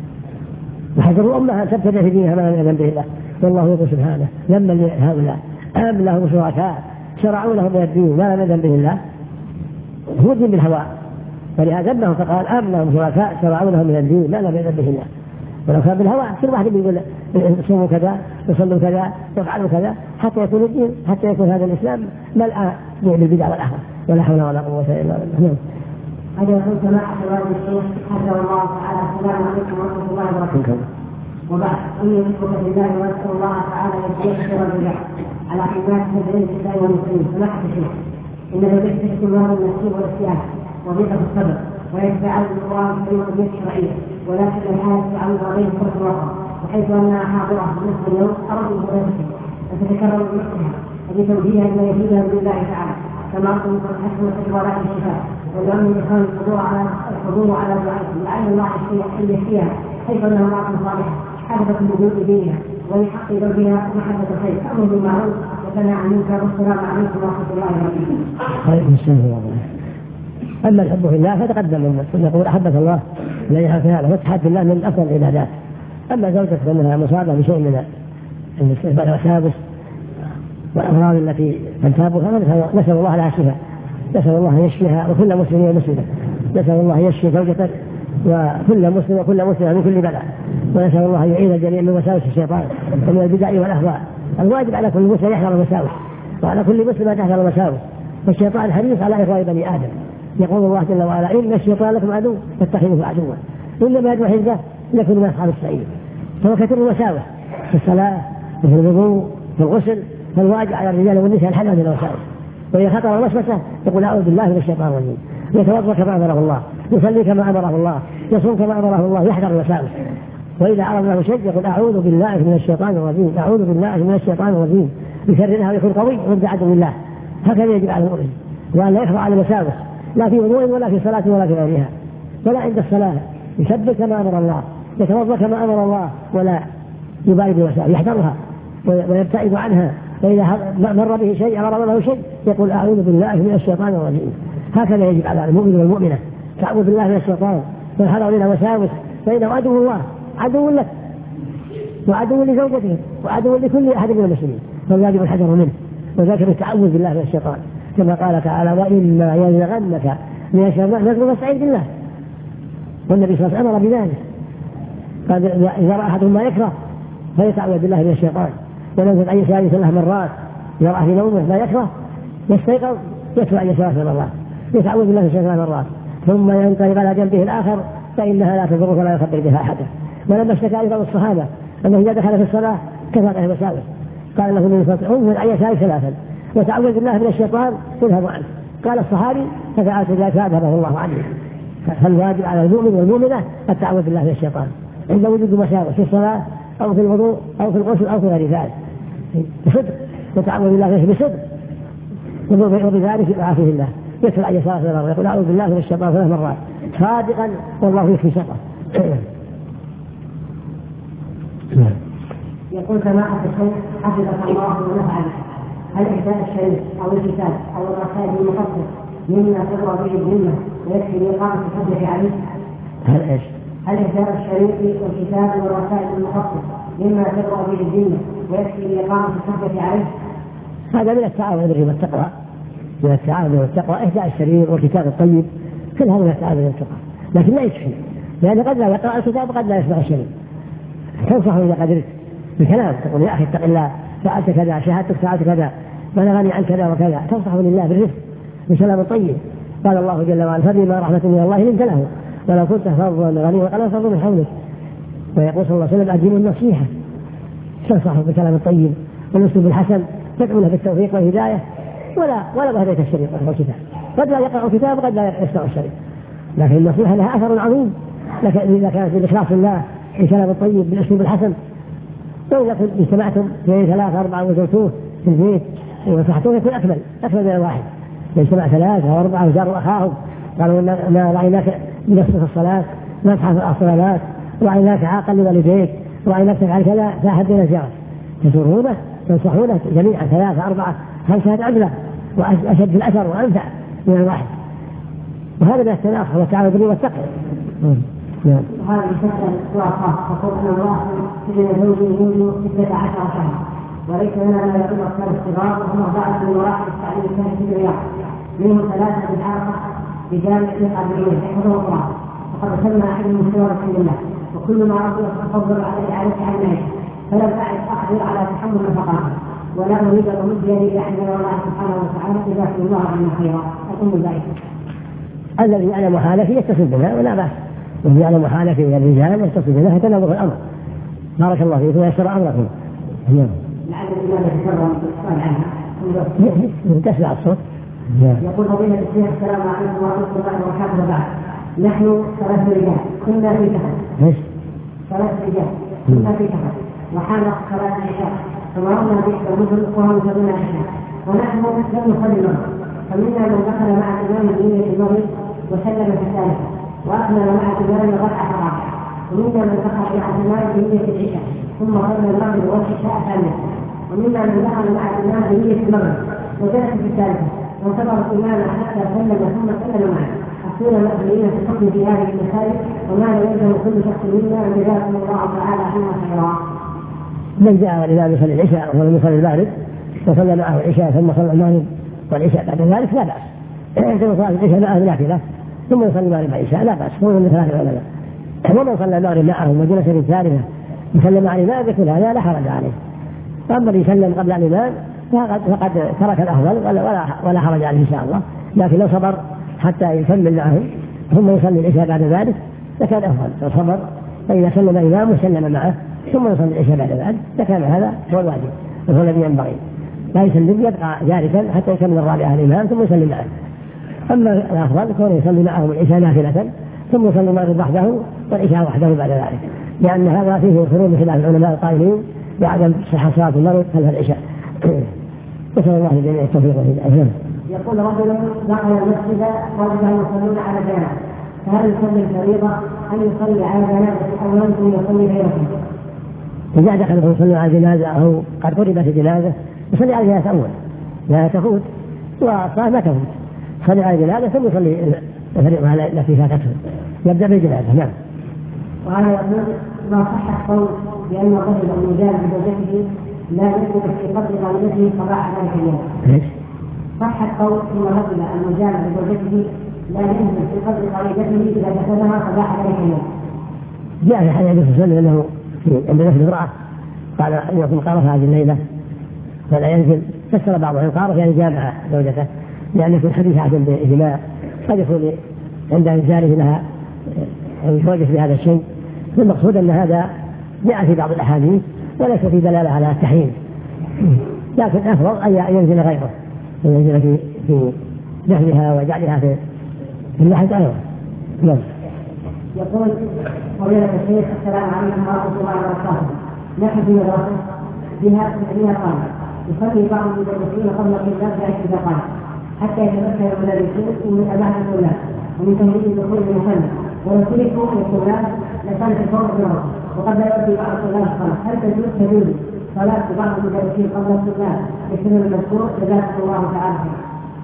وحذروا أمها أن تبتدع في دينها ما لم يأذن به الله، والله يقول سبحانه لما هؤلاء أم لهم شركاء شرعوا لهم من الدين ما لم يأذن به الله، هو الدين بالهواء، ولهذا ذمهم فقال أم لهم شركاء شرعوا لهم من الدين ما لم يأذن به الله. ولو كان بالهواء كل واحد يقول صوموا كذا يصلوا كذا يفعلوا كذا حتى يكون الدين حتى يكون هذا الإسلام ملأ بالبدع والأهواء، ولا حول ولا قوة إلا بالله. هذا يقول سماحة والد الشيخ حفظه الله تعالى السلام عليكم ورحمة الله وبركاته. وبعد أني أشكرك في الله وأسأل الله تعالى أن يجزيك الرجاء على خدمات تدريس الإسلام والمسلمين. سماحة الشيخ إن الذي يحتسب الله النسيب والاختيار وضيقة الصبر ويتبع القرآن الكريم والأدلة الشرعية، ولكن الحال تعود عليه فرص الوطن، وحيث أنها حاضرة نصف اليوم أرجو بذلك أن تتكرر بنفسها وبتوجيهها بما يفيدها بالله تعالى، كما أقول حسن استقبالات الشفاء، ويؤمن بإخوان الحضور على الحضور على دعائكم لعل الله أن يشفيها، حيث أنها امرأة صالحة حافظة لوجود دينها ولحق زوجها محبة الخير، تأمر بالمعروف سمع منك والسلام عليكم ورحمة الله وبركاته. عليكم السلام ورحمة الله. أما الحب في الله فتقدم من يقول أحبك الله الذي حبك الله وتحب الله من أفضل العبادات. أما زوجك فإنها مصابة بشيء من الاستهبال والتشابه والأمراض التي تنتابها نسأل الله لها الشفاء، نسأل الله أن يشفيها وكل مسلم ومسلمة، نسأل الله يشفي زوجتك وكل مسلم وكل مسلمة من كل بلاء، ونسأل الله أن يعيد الجميع من وساوس الشيطان ومن البدع والأهواء. الواجب على كل مسلم يحذر المساوس، وعلى كل مسلم تحذر المساوس، والشيطان حريص على إغواء بني آدم. يقول الله جل وعلا إن الشيطان لكم عدو فاتخذوه عدوا إنما يدعو حزبه لكم من أصحاب السعير. فهو كثير المساوس في الصلاة وفي الوضوء في الغسل، فالواجب على الرجال والنساء الحذر من الوساوس، وإذا خطر الوسوسة يقول أعوذ بالله من الشيطان الرجيم، يتوضأ كما أمره الله، يصلي كما أمره الله، يصوم كما أمره الله، يحذر الوساوس. وإذا عرض له شيء يقول أعوذ بالله من الشيطان الرجيم، أعوذ بالله من الشيطان الرجيم، يكررها ويكون قوي ضد عدو الله. هكذا يجب على المؤمن، وأن لا يخضع على الوساوس لا في وضوء ولا في صلاة ولا في غيرها، ولا عند الصلاة يسبح كما أمر الله، يتوضأ كما أمر الله، ولا يبالي بالوساوس، يحذرها ويبتعد عنها. فإذا مر به شيء أو رمى له شيء يقول أعوذ بالله من الشيطان الرجيم. هكذا يجب على المؤمن والمؤمنة، تعوذ بالله من الشيطان والحذر من الوساوس، فإنه عدو الله، عدو لك وعدو لزوجته وعدو لكل أحد من المسلمين، فالواجب الحذر منه، وذلك بالتعوذ بالله من الشيطان، كما قال تعالى وإما ينزغنك من الشيطان نزغ فاستعذ بالله. والنبي صلى الله عليه وسلم أمر بذلك، قال إذا رأى أحدهم ما يكره فيتعوذ بالله من الشيطان، ونزل أن يسأل ثلاث مرات، إذا رأى في نومه ما يكره يستيقظ يتبع أن يسأل ثلاث مرات، يتعوذ بالله من الشيطان مرات، ثم ينقلب على جنبه الآخر فإنها لا تضر ولا يخبر بها أحدا. ولما اشتكى أيضا الصحابة أنه إذا دخل في الصلاة كفر أهل المساوس، قال له النبي صلى الله عليه وسلم انظر أن يسأل ثلاثا وتعوذ بالله من الشيطان يذهب عنه. قال الصحابي ففعلت ذلك فأذهبه الله عنه. فالواجب على المؤمن والمؤمنة التعوذ بالله من الشيطان عند وجود مساوس في الصلاة أو في الوضوء أو في الغسل أو في غير ذلك بصدق، وتعوذ بالله منه بصدق، وبذلك يعافيه الله. يدخل أي صلاة ثلاث يقول أعوذ بالله من الشيطان ثلاث مرات صادقا والله يكفي شره. يقول سماحة الشيخ حفظك الله ونفع بك، هل إهداء الشريف أو الكتاب أو الرسائل المقدس مما تقرأ به الذمة ويكفي لإقامة الحجة عليه؟ هل إيش؟ هل إهداء الشريف والكتاب والرسائل المقدس مما تقرأ به الذمة ويكفي لإقامة الحجة عليه؟ هذا من التعاون بالبر والتقوى، من التعاون والتقوى إهداء الشريف والكتاب الطيب، كل هذا من التعاون والتقوى، لكن لا يكفي، لأن قد لا يقرأ الكتاب وقد لا يسمع الشريف. تنصحه إذا قدرت بالكلام، تقول يا أخي اتق الله فعلت كذا، شهادتك فعلت كذا، بلغني عن كذا وكذا، تنصحه لله بالرفق بكلام طيب. قال الله جل وعلا فبما رحمة من الله لنت له ولو كنت فظا غنيا قال انفضوا من حولك. ويقول صلى الله عليه وسلم أديموا النصيحة، تنصحه بالكلام الطيب والأسلوب الحسن، تدعو له بالتوفيق والهداية، ولا ولا بهدية الشريف والكتاب. قد لا يقرأ الكتاب وقد لا يسمع الشريف، لكن النصيحة لها أثر عظيم لكن إذا كانت بالإخلاص لله بالكلام الطيب بالأسلوب الحسن. وإذا اجتمعتم في ثلاثة أربعة وزرتوه في البيت ونصحتوه يكون أكمل أكمل من الواحد. يجتمع ثلاثة أو أربعة وجاروا أخاهم قالوا إن رأيناك بنفسك الصلاة نصحى في الصلوات، رأيناك عاقل لوالديك، رأيناك تفعل كذا، فأحبنا زيارة، تزورونه تنصحونه جميعا ثلاثة أربعة خمسة عدلة وأشد في الأثر وأنفع من الواحد. وهذا من التناصح والتعاون بالبر والتقوى. هذه مسألة واضحة، تقول أن الله سجن زوجي منذ ستة عشر شهرا وليس لنا ما يعود أطفال الصغار وهم أربعة من مراحل التعليم الثاني في الرياض، منهم ثلاثة بالحلقة بجامعة القادمية يحفظون القرآن، وقد وصلنا أحدهم مستوى الحمد لله، وكل ما أردت أفضل على إعادة علمه، فلم أعد أقدر على تحمل نفقاته، ولا أريد أن أمد يدي إلى حمل الله سبحانه وتعالى جزاكم الله عنا خيرا. أقول ذلك الذي يعلم حالك يتصل بنا ولا بأس، والذي يعلم حالك من الرجال يتصل بنا فتنظر الأمر. بارك الله فيكم ويسر أمركم. لعل الإمام يتكرم بالسؤال عنها. تسمع الصوت. يقول فضيلة الشيخ السلام عليكم ورحمة الله وبركاته. وبعد نحن ثلاث رجال كنا في كفر. ثلاث رجال كنا في كفر وحان صلاة العشاء فمررنا بإحدى المدن وهم يصلون العشاء ونحن لم نصلي المغرب، فمنا من دخل مع الإمام بنية المغرب وسلم في الثالثة وأكمل مع الإمام الركعة الرابعة، ومنا من دخل مع الإمام بنية العشاء ثم صلى المغرب والعشاء ثالثة، ومنا من دخل مع الإمام بنية المغرب وجلس في الثالثة وانتظر الإمام حتى سلم ثم سلم معه. أفتونا المأمونين في الحكم في هذه المسائل وماذا يلزم كل شخص منا وجزاكم الله تعالى عنا خيرا. من جاء الإمام يصلي العشاء ولم يصلي المغرب وصلى معه العشاء ثم صلى المغرب والعشاء بعد ذلك لا بأس. ثم صلى العشاء معه نافلة ثم يصلي المغرب والعشاء لا بأس. هو من ثلاثة علماء. ومن صلى المغرب معه وجلس في الثالثة يسلم على الإمام يقول هذا لا حرج عليه. أما اللي يسلم قبل الإمام فقد, فقد ترك الأفضل ولا, ولا حرج عليه إن شاء الله. لكن لو صبر حتى يكمل معهم ثم يصلي العشاء بعد ذلك لكان أفضل. لو صبر فإذا سلم الإمام وسلم معه ثم يصلي العشاء بعد ذلك لكان هذا هو الواجب وهو الذي ينبغي. لا يسلم يبقى جالسا حتى يكمل الرابعة الإمام ثم يسلم معه. أما الأفضل كونه يصلي معهم العشاء نافلة ثم يصلي المغرب وحده والعشاء وحده بعد ذلك، لأن هذا فيه خروج خلاف العلماء القائلين بعدم صحة صلاة المغرب خلف العشاء. نسأل الله جميع التوفيق والهداية. يقول رجل دخل المسجد وجده يصلون على جنازة، فهل يصلي الفريضة أم يصلي على جنازة أولا ثم يصلي غيره؟ إذا دخل يصلي على جنازة أو قد قربت الجنازة يصلي على جنازة أول لا تفوت والصلاة ما تفوت. يصلي على جنازة ثم يصلي الفريضة التي فاتته يبدأ بالجنازة. نعم. وهذا يقول ما صح القول بأن الرجل المجال بزوجته لا يثبت في قدر والدته صباح ذلك اليوم. ليش؟ صح القول ان الرجل المجال بزوجته لا يثبت في قدر والدته اذا دخلها صباح ذلك اليوم. جاء في حديث النبي صلى الله عليه وسلم انه عند نفس امرأة قال ان يكون قارف هذه الليلة فلا ينزل. فسر بعضهم قارف يعني جامع زوجته لأن يكون حديث عهد بإجماع قد يكون عند إنزاله لها يتوجه بهذا الشيء. المقصود أن هذا جاء في بعض الأحاديث وليس في دلالة على التحريم، لكن أفضل أن ينزل غيره ينزل في في دفنها وجعلها في اللحد أيضا. نعم. يقول فضيلة الشيخ السلام عليكم ورحمة الله وبركاته. نحن في مدرسة بها بها قال يصلي بعض المدرسين قبل الطلاب بعشر دقائق حتى يتمكن المدرسين من أباحة الطلاب ومن تهديد دخول المصلى، ولو تركوا الطلاب لكانت الفوز بهم وقد لا يؤدي بعض الطلاب الصلاة. هل تجوز تجوز صلاة بعض المدرسين قبل الطلاب بسبب المذكور؟ جزاكم الله تعالى خيرا.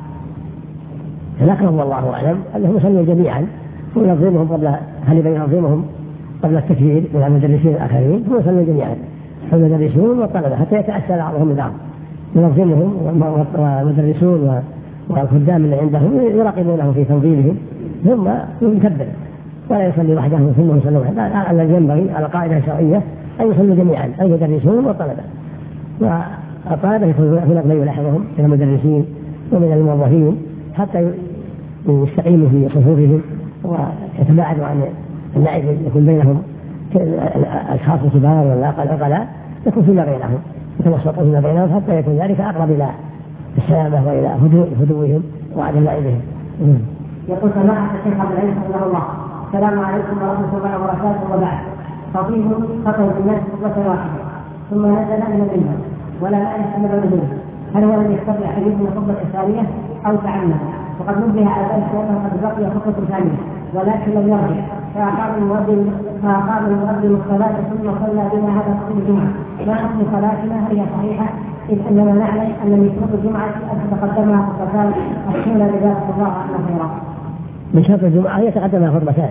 الأقرب والله أعلم أنهم يصلون جميعا وينظمهم قبل هل ينظمهم قبل التكبير من المدرسين الآخرين هم يصلون جميعا المدرسون والطلبة حتى يتأثر بعضهم ببعض. ينظمهم والمدرسون والخدام اللي عندهم يراقبونه في تنظيمهم ثم يكبر ولا يصلي وحده ثم يصلي وحده. الذي ينبغي على قاعدة شرعية أن يصلوا جميعا المدرسون والطلبة، والطلبة يكون من يلاحظهم من المدرسين ومن الموظفين حتى يستقيموا في صفوفهم ويتباعدوا عن اللعب يكون بينهم الأشخاص الكبار والعقلاء يكون فيما بينهم يتوسطوا فيما بينهم حتى يكون ذلك أقرب إلى السلامة وإلى هدوئهم وعدم لعبهم. يقول سماحة الشيخ عبد العزيز رحمه الله السلام عليكم ورحمة الله وبركاته. وبعد خطيب خطب الناس خطبة واحدة ثم نزل إلى المنبر ولا نعرف سبب نزوله، هل هو الذي يستطيع حديث من الخطبة الثانية أو تعمد؟ وقد نبه على ذلك لأنه قد بقي خطبة ثانية ولكن لم يرجع فأقام المؤذن فأقام المؤذن الصلاة ثم صلى بنا هذا خطيب الجمعة. ما حكم صلاتنا؟ هل هي صحيحة؟ إذ أننا نعلم أن من شروط الجمعة أن تتقدمها خطبتان أشهر جزاكم الله عنا خيرا. من شرط الجمعة يتقدمها خطبتان،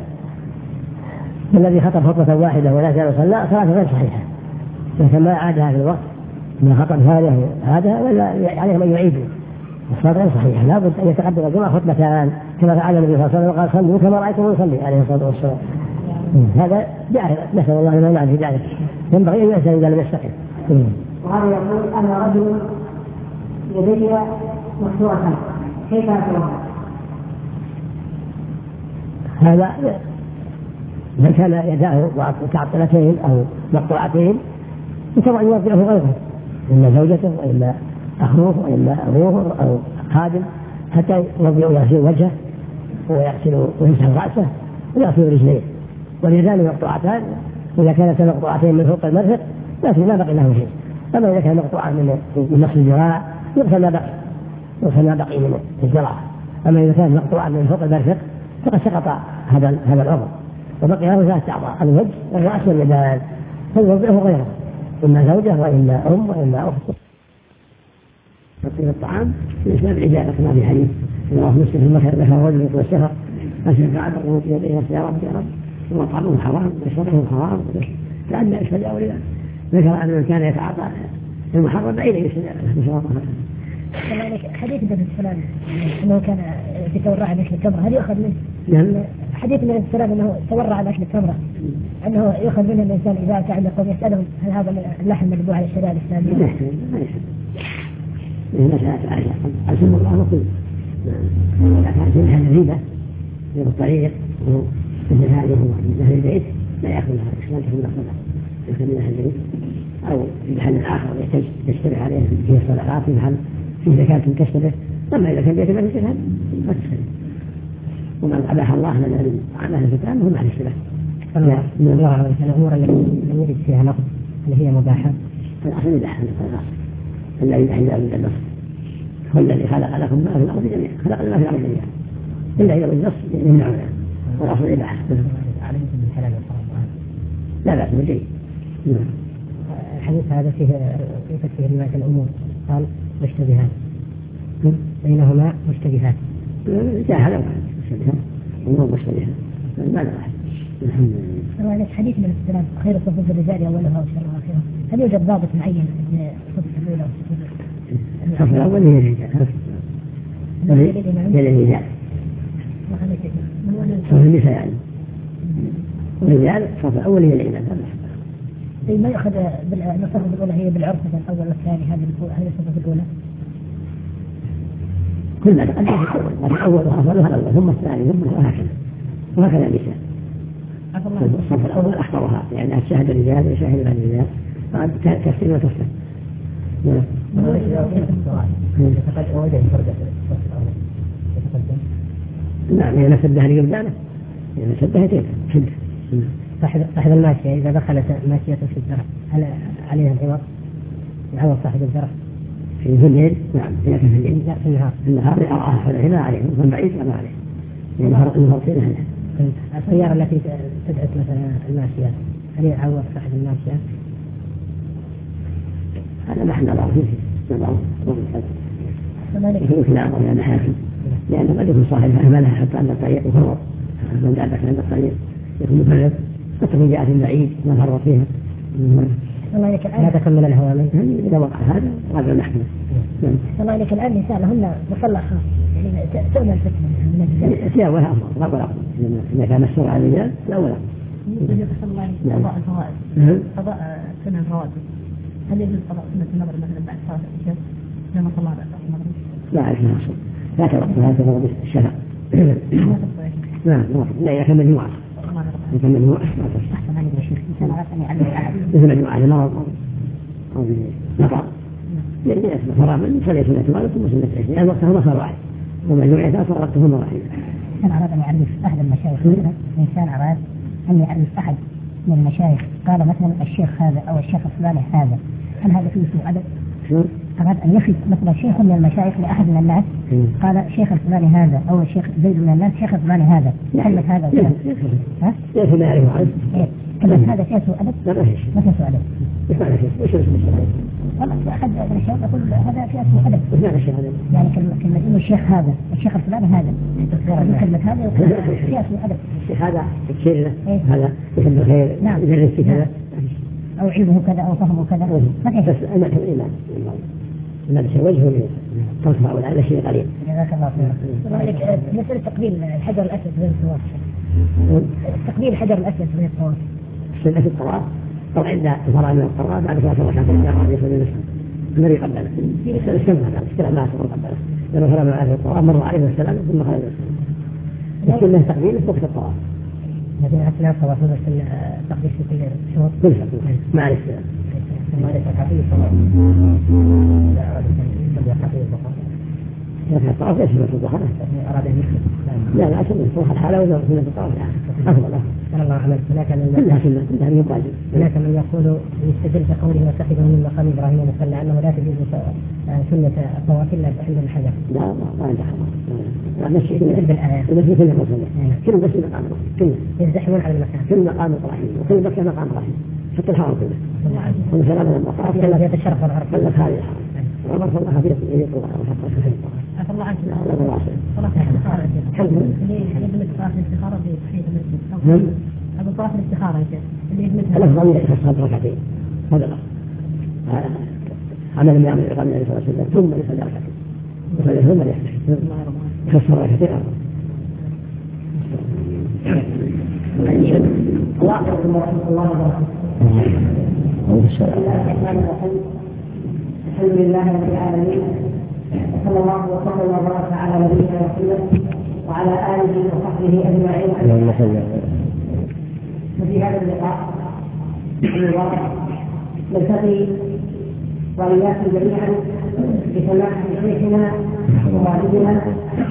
الذي خطب خطبة واحدة ولا زال صلى صلاة غير صحيحة لكن ما عادها في الوقت من خطب ثانية هذا ولا عليه من يعيده الصلاة غير صحيحة. لا بد أن يتقدم الجمعة خطبتان كما فعل النبي صلى الله عليه وسلم وقال صلوا كما رأيتم يصلي عليه الصلاة والسلام. هذا جاهل نسأل الله لنا نعم في ذلك ينبغي أن يسأل إذا لم يستقم. وهذا يقول أنا رجل يدي مفتوحة كيف أكلها؟ هذا إذا كان يداه متعطلتين أو مقطوعتين يتبع يوضعه غيره إما زوجته وإما أخوه وإما أبوه أو خادم حتى يوضع يغسل وجهه ويغسل ويمسح رأسه ويغسل رجليه. واليدان مقطوعتان إذا كانت مقطوعتين من فوق المرفق لكن ما بقي له شيء. أما إذا كان مقطوعة من نصف الذراع يغسل ما بقي يغسل ما بقي من الذراع. أما إذا كانت مقطوعة من فوق المرفق فقد سقط هذا هذا العضو وبقي له ثلاث أعضاء الوجه والرأس واليدان فيوضعه غيره إما زوجة وإما أم وإما أخت. تطيب الطعام الإسلام عبادة كما في حديث الله مسلم المكر ذكر الرجل يطوي السفر أسلم بعد قوة يديه يا رب يا رب ثم طعامه حرام وشربه حرام كأن يستجاب لله ذكر أن من كان يتعاطى المحرم بعيد يستجاب له نسأل الله العافية. حديث النبي صلى الله عليه وسلم أنه كان يتورع عن أكل التمرة هل يؤخذ منه؟ نعم. حديث النبي صلى الله عليه وسلم أنه تورع عن أكل التمرة أنه يؤخذ منه الإنسان إذا أتى عند قوم يسألهم هل هذا اللحم مذبوح على الشريعة الإسلامية؟ لا يحتاج ما يحتاج. إذا مسألة عائشة أسلم الله وكل إذا كانت من أهل الربا في الطريق مثل هذه من أهل البيت لا يأكلها الإسلام تكون مقبولة يأكل من أهل البيت أو في محل آخر يحتاج تشتبه عليه فيه صدقات في محل فيه زكاة تشتبه أما إذا كان بيت ما تشتبه ما تشتبه ومن أباح الله لنا عن أهل الفتان وهم أهل الشبه. من الله عليه الأمور التي لم يرد فيها نقد اللي هي مباحة فالأصل يباح الذي يباح إذا أريد النص هو الذي خلق لكم ما في الأرض جميعا خلق لما في الأرض جميعا إلا إذا النص يمنعنا والأصل يباح. لا بأس بالجيد. الحديث هذا فيه فيه رواية الأمور قال مشتبهات بينهما مشتبهات جاء هذا واحد مشتبهات أمور مشتبهات ماذا واحد الحمد لله. حديث من السلام خير صفوف الرجال أولها وشرها آخرها هل يوجد ضابط معين للصفوف الأولى والصفوف الصف الأول هي الرجال هي الرجال صف النساء يعني الرجال الصف الأول هي الإمام ما يأخذ بالنصف الأولى هي بالعرف مثلا الأول والثاني هذه هذه الصفوف الأولى كل ما تقدم في الأول الأول وأفضلها الأول ثم الثاني ثم وهكذا وهكذا النساء الصف الأول أحضرها لأنها تشاهد الرجال ويشاهد الرجال فقد تفسير وتفسير. نعم هي نسبها لقبلانه هي نسبها تلك شدة. صاحب الماشية إذا دخلت ماشيته في الزرع هل عليها العوض يعوض صاحب الزرع في الليل؟ نعم إذا كان في الليل لا في النهار في النهار أراه هنا عليه من بعيد ما عليه يعني فرق المفرقين هنا. السيارة التي تدعس مثلا الماشية هل يعوض صاحب الماشية؟ هذا ما احنا نضعه فيه نضعه يمكن أمر إلى محاكم لأنه قد يكون صاحبها أهملها حتى عند الطريق وفرط من دابت عند الطريق يكون مفرط قد تكون جاءت من بعيد ما فرط فيها لا تكمل الهوامل إذا وقع هذا قبل المحكمة. الله عليك الآن نساء لهن مصلى خاص يعني تؤمن الفتنة من الرجال لا ولا أفضل لا ولا أفضل إذا كان السر على الرجال لا ولا أفضل قضاء الفوائد قضاء سنة الفوائد هل يجوز قضاء سنة المغرب مثلا بعد صلاة العشاء لما صلى بعد المغرب؟ لا أعرف ما أصل لا توقف لا توقف الشفع نعم لا إذا كان مجموعة إذا كان مجموعة ما تصح أحسن عليك يا شيخ إنسان عرف أن يعلم أحد مثل مجموعة لمرض أو بنطع لأن يسمى فرامل فليس سنة المغرب ثم سنة العشاء لأن وقتهما صار واحد ومجموعة صار وقتهما واحد. إنسان أراد أن يعرف أحد المشايخ إنسان أراد أن يعرف أحد من المشايخ قال مثلا الشيخ هذا أو الشيخ الفلاني هذا هل هذا فيه سوء أدب؟ أراد أن يصف مثلا شيخ من المشايخ لأحد من الناس قال شيخ الفلاني هذا أو الشيخ زيد من الناس شيخ الفلاني هذا كلمة هذا كذا ها؟ كيف ما يعرف عنه؟ كلمة هذا فيها سوء أدب؟ لا ما فيش ما فيها سوء أدب. إيش معنى شيء؟ وش اسم الشيخ؟ والله أحد من الشيخ يقول هذا فيها سوء أدب. وش معنى الشيخ هذا؟ يعني كلمة كلمة إنه الشيخ هذا الشيخ الفلاني هذا كلمة هذا وكلمة فيها سوء أدب. الشيخ هذا تكسير له هذا يحب الخير نعم يدرس في كذا أو علمه كذا أو فهمه كذا ما فيش. بس أنا الإيمان ما بس وجهه توسع ولا على شيء قليل. جزاك الله خير. مثل تقبيل الحجر الأسود بين الطواف. تقبيل الحجر الأسود بين الطواف. سنة الطواف أو عند الفراغ من الطواف بعد صلاة الركعتين يقرأ يصلي نفسه النبي قبله. السنة هذا السنة ما تقول قبله. لأنه فرغ من عليه الطواف مر عليه السلام ثم خرج السلام. السنة تقبيل وقت الطواف. لكن أثناء الطواف بس التقبيل في كل شهور. كل شهور مع السلام. ما ليس الحقيقي صلاة. لكن الطواف ليس من الدخان. أراد أن يخلص. لا لا سنة الطواف الحالة ولا سنة الطواف أفضل. أنا الله عملت هناك من كلها سنة كلها من واجب. هناك من يقول يستدل بقوله واتخذه من مقام إبراهيم مصلى أنه لا تجوز سنة الطواف إلا عند الحجر. لا ما عند حرام. لا نفسي يستدل بالآية. نفسي كل مصلى. كل بس مقام كل. يزدحمون على المكان. كل مقام إبراهيم وكل مكان مقام إبراهيم. حتى الحرم كله كل سلام من المقاف إلا في الشرق والغرب كل خارج الحرم وما صلى في يد الله وحتى في عفى الله عنك صلاة الاستخارة اللي يدمج صلاة الاستخارة في تحية المسجد أبو صلاة الاستخارة يا شيخ اللي يدمجها الأفضل يخصها بركعتين هذا الأفضل عمل من يعمل إقامة النبي صلى الله عليه وسلم ثم يصلي ركعتين يصلي ثم يحتسب يخص ركعتين الله عليكم ورحمة الله وبركاته. الحمد لله رب العالمين وصلى الله وسلم وبارك على نبينا محمد وعلى آله وصحبه أجمعين. وفي هذا اللقاء المبارك نلتقي وإياكم جميعا بسماحة شيخنا ووالدنا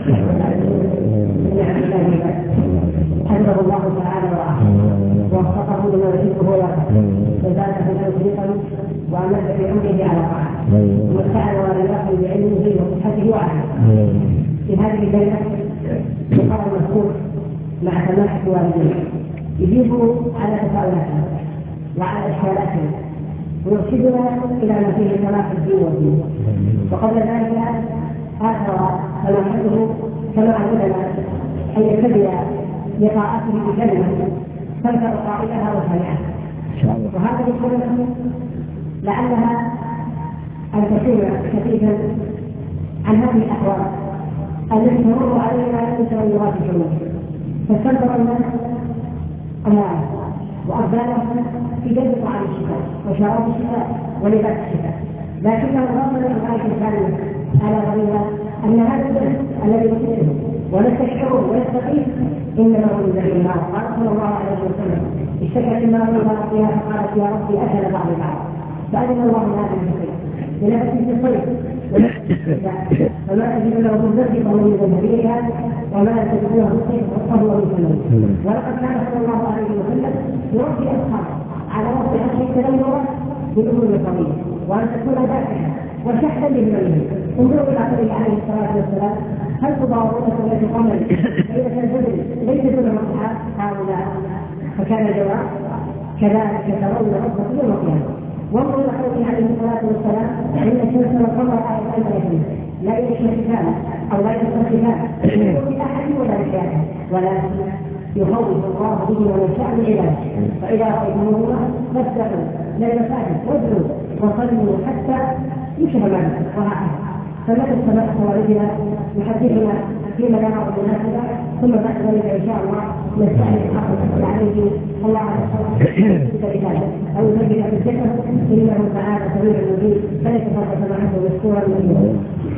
حفظه الله تعالى ورعاه ووفقه لما يحبه ويرضاه وزاده توفيقا وامد في عمره على طاعته وسعد وليقل بعلمه وصحته وعافيته. في هذه الليله لقاء مفتوح مع سماحه والديه يجيب على تساؤلاتنا وعلى اشكالاتنا ويرشدنا الى ما فيه صلاح الدين والدين. وقبل ذلك اثر سماحته كما علمنا ان يبتدئ لقاءته بكلمة تنفع قائلها وسامعها وهذه الكلمة لعلها أن تكون كثيرا عن هذه الأحوال التي تمر علينا من تغيرات الجنود فاستنبط الناس أموالهم وأبدانهم في جلب طعام الشتاء وشراب الشتاء ولباس الشتاء، لكنه غضب عن ذلك الكلمة على ضريبة أن هذا الجهد الذي نحسه ونستشعره ونستقيم إنما هو من ذلك النار. قال صلى الله عليه وسلم اشتكت المرأة إلى ربها فقالت يا ربي أكل بعض البعض فأذن الله من هذا الشيء لنفسه في الصيف فما تجد له من ذلك فهو من ذنبها وما تجد له من الصيف فهو من ذنبها. ولقد كان صلى الله عليه وسلم يربي أصحابه على وضع هذه التنمر بالأمور القضية وأن تكون ذاتها وشحذا لذنبه. انظروا إلى قوله عليه الصلاة والسلام هل تضارون سورة القمر فإذا كان الجبل ليس دون مصحف هؤلاء فكان الجواب كذلك ترون ربكم يوم القيامة. وانظروا إلى قوله عليه الصلاة والسلام إن الشمس والقمر آيتان يهتدون لا يشركان أو لا يستخفان يقول أحد ولا بشيء ولكن يخوف الله به ومن شاء من عباده فإذا رأيتموهما فاسبحوا للمساجد وادعوا وصلوا حتى يشهد معنا وهكذا. فنحن سماحة والدنا يحدثنا فيما يرى مناسبا ثم بعد ذلك ان شاء الله نستعين الحق عليه الله عليه وسلم او نجد بالذكر انه تعالى سميع مجيب فليتفضل سماحته مشكورا منه.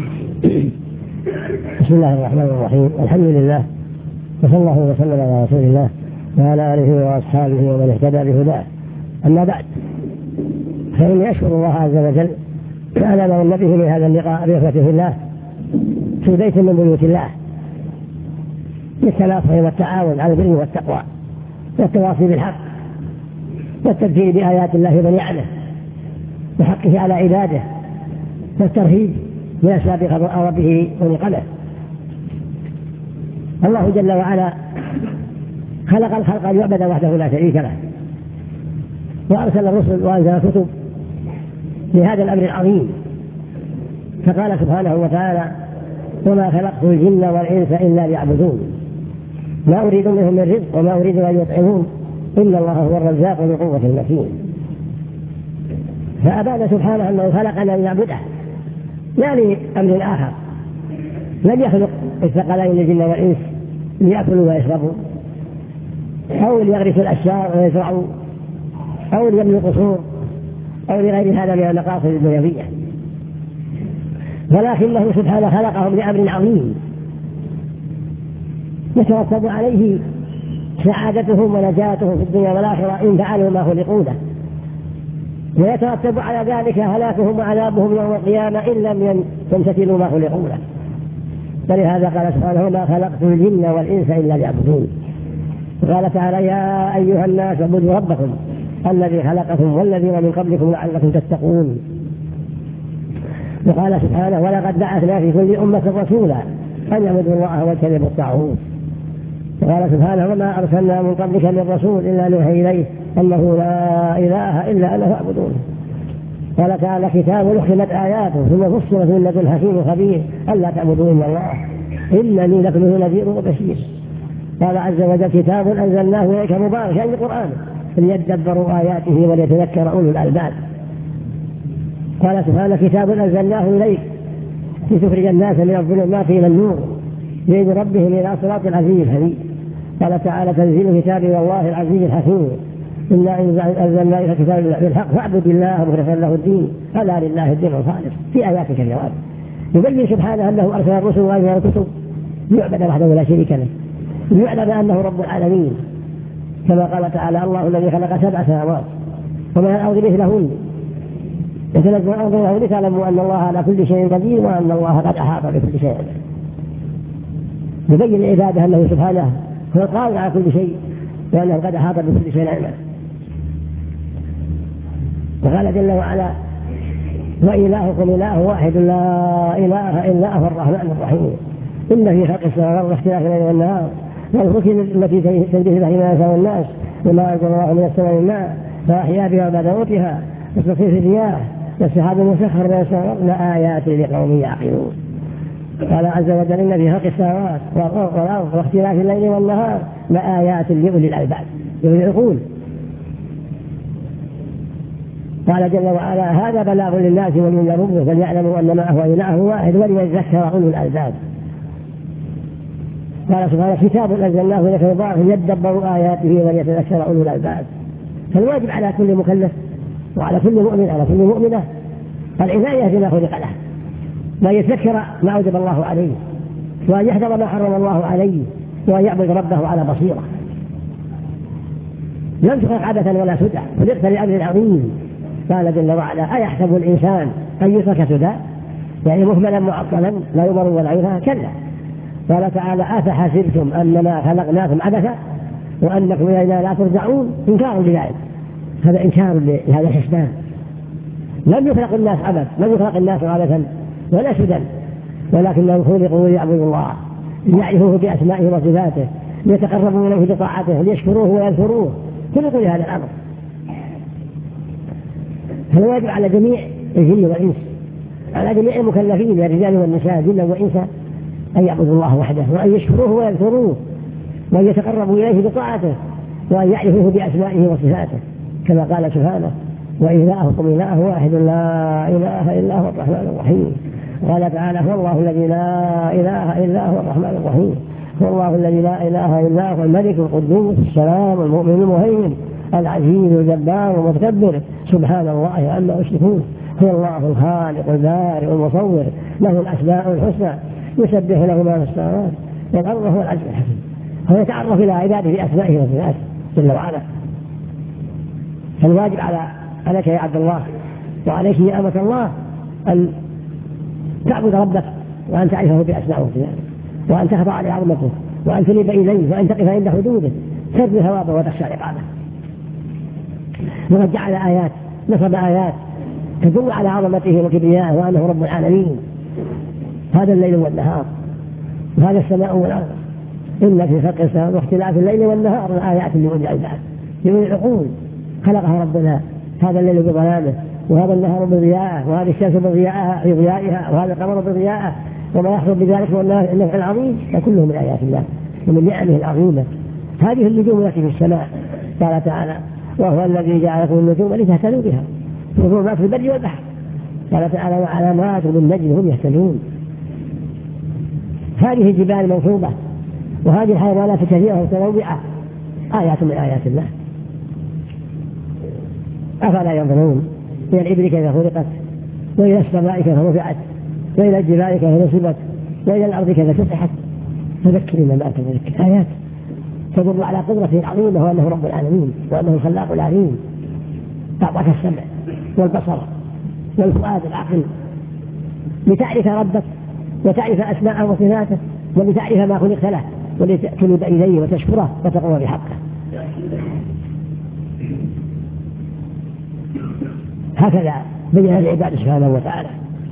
بسم الله الرحمن الرحيم. الحمد لله وصلى الله وسلم على رسول الله وعلى اله واصحابه ومن اهتدى بهداه. اما بعد فاني اشكر الله عز وجل على ما ولى به من هذا اللقاء بإخوته الله في بيت من بيوت الله للتناصح والتعاون على البر والتقوى والتواصي بالحق والتذكير بآيات الله ونعمه وحقه على عباده والترهيب من أسباب غضبه ونقمه. الله جل وعلا خلق الخلق ليعبد وحده لا شريك له وأرسل الرسل وأنزل الكتب لهذا الأمر العظيم. فقال سبحانه وتعالى وما خلقت الجن والإنس إلا ليعبدون ما أريد منهم من رزق وما أريد أن يطعمون إن الله هو الرزاق ذو القوة المتين. فأبان سبحانه أنه خلقنا لنعبده لا لأمر آخر. لم يخلق الثقلين الجن والإنس ليأكلوا ويشربوا أو ليغرسوا الأشجار ويزرعوا أو ليبنوا قصور أو لغير هذا من المقاصد الدنيوية، ولكنه سبحانه خلقهم لأمر عظيم يترتب عليه سعادتهم ونجاتهم في الدنيا والآخرة إن فعلوا ما خلقوا له، ويترتب على ذلك هلاكهم وعذابهم يوم القيامة إن لم يمتثلوا ما خلقوا له. فلهذا قال سبحانه ما خلقت الجن والإنس إلا ليعبدون. قال تعالى يا أيها الناس اعبدوا ربكم الذي خلقكم والذين من قبلكم لعلكم تتقون. وقال سبحانه ولقد بعثنا في كل أمة رسولا أن يعبدوا الله واجتنبوا الطاغوت. وقال سبحانه وما أرسلنا من قبلك من رسول إلا نوحي إليه أنه لا إله إلا أنا فاعبدونه. قال تعالى كتاب أحكمت آياته ثم فصلت من لدن حكيم خبير ألا تعبدوا إلا الله إنني لكم نذير وبشير. قال عز وجل كتاب أنزلناه إليك مبارك يعني القرآن ليدبروا آياته وليتذكر أولو الألباب. قال سبحانه كتاب أنزلناه إليك لتخرج الناس من الظلمات إلى النور بإذن ربهم إلى صراط العزيز الحميد. قال تعالى تنزيل كتاب والله العزيز الحكيم إنا أنزلنا إليك كتاب بالحق فاعبد الله مخلصا له الدين ألا لله الدين الخالص. في آيات كثيرات يبين سبحانه أنه أرسل الرسل وأنزل الكتب ليعبد وحده لا شريك له ليعلم أنه رب العالمين كما قال تعالى الله الذي خلق سبع سماوات ومن الأرض مثلهن يتنزل الأرض مثلهن لتعلموا أن الله على كل شيء قدير وأن الله قد أحاط بكل شيء. يبين العبادة أنه سبحانه هو القادر على كل شيء وأنه قد أحاط بكل شيء علما. وقال جل وعلا وإلهكم إله واحد لا إله إلا هو الرحمن الرحيم إن في خلق السماوات واختلاف الليل والنهار والفلك التي تجري في البحر ما يشاء الناس وما أنزل الله من السماء من ماء فأحيا بها بعد موتها وتصريف الرياح والسحاب المسخر بين السماوات لآيات لقوم يعقلون. قال عز وجل إن في خلق السماوات والأرض واختلاف الليل والنهار لآيات لأولي الألباب لأولي العقول. قال جل وعلا هذا بلاغ للناس ولينذروا فليعلموا أنما هو إله واحد وليذكر أولو الألباب. قال سبحانه كتاب أنزلناه إليك مبارك ليدبروا آياته وليتذكر أولو الألباب. فالواجب على كل مكلف وعلى كل مؤمن على كل مؤمنة العناية بما خلق له وأن يتذكر ما أوجب الله عليه وأن يحذر ما حرم الله عليه وأن يعبد ربه على بصيرة. لم تخلق عبثا ولا سدى خلقت لأمر عظيم. قال جل وعلا أيحسب الإنسان أن يترك سدى يعني مهملا معطلا لا يمر ولا ينهى كلا. قال تعالى أفحسبتم أنما خلقناكم عبثا وأنكم إلينا لا ترجعون إنكار لذلك. هذا إنكار لهذا الحسبان. لم يخلق الناس عبث لم يخلق الناس عبثا ولا سدى ولكنهم خلقوا ليعبدوا الله ليعرفوه بأسمائه وصفاته ليتقربوا إليه بطاعته ليشكروه ويذكروه خلقوا لهذا الأمر. فالواجب على جميع الجن والإنس على جميع المكلفين الرجال والنساء جنا وإنسا أن يعبدوا الله وحده وأن يشكروه ويذكروه وأن يتقربوا إليه بطاعته وأن يعرفوه بأسمائه وصفاته كما قال سبحانه وإلهكم إله واحد لا إله إلا هو الرحمن الرحيم. قال تعالى هو الله الذي لا إله إلا هو الرحمن الرحيم هو الله الذي لا إله إلا هو الملك القدوس السلام المؤمن المهيمن العزيز الجبار المتكبر سبحان الله عما يشركون هو الله الخالق البارئ المصور له الأسماء الحسنى يسبح له ما في السماوات والأرض هو العزيز الحكيم. هو يتعرف إلى عباده بأسمائه وصفاته جل وعلا. فالواجب على عليك يا عبد الله وعليك يا أمة الله أن تعبد ربك وأن تعرفه بأسمائه وصفاته وأن تخضع لعظمته وأن تنيب إليه وأن تقف عند حدوده ترجو ثوابه وتخشى عقابه. وقد جعل آيات نصب آيات تدل على عظمته وكبريائه وأنه رب العالمين. هذا الليل والنهار وهذا السماء والأرض إن في خلق السماوات واختلاف الليل والنهار لآيات لأولي الألباب لأولي العقول. خلقها ربنا هذا الليل بظلامه وهذا النهار بضياءه وهذه الشمس بضياءها بضيائها وهذا القمر بضياءه وما يحصل بذلك والنفع العظيم فكله من آيات الله ومن نعمه العظيمة. هذه النجوم التي في السماء قال تعالى وهو الذي جعلكم النجوم لتهتدوا بها في ظلمات البر والبحر. قال تعالى وعلامات بالنجم هم يهتدون. هذه الجبال منصوبة وهذه الحيوانات كثيرة متنوعة آيات من آيات الله. أفلا ينظرون إلى الإبل كيف خلقت وإلى السماء كيف رفعت وإلى الجبال كيف نصبت وإلى الأرض كيف سطحت فذكر إنما أنت مذكر. آيات تدل على قدرته العظيمة وأنه رب العالمين وأنه الخلاق العليم. أعطاك السمع والبصر والفؤاد العقل لتعرف ربك وتعرف أسماءه وصفاته ولتعرف ما خلقت له ولتنيب إليه وتشكره وتقوم بحقه. هكذا بين العباد سبحانه وتعالى.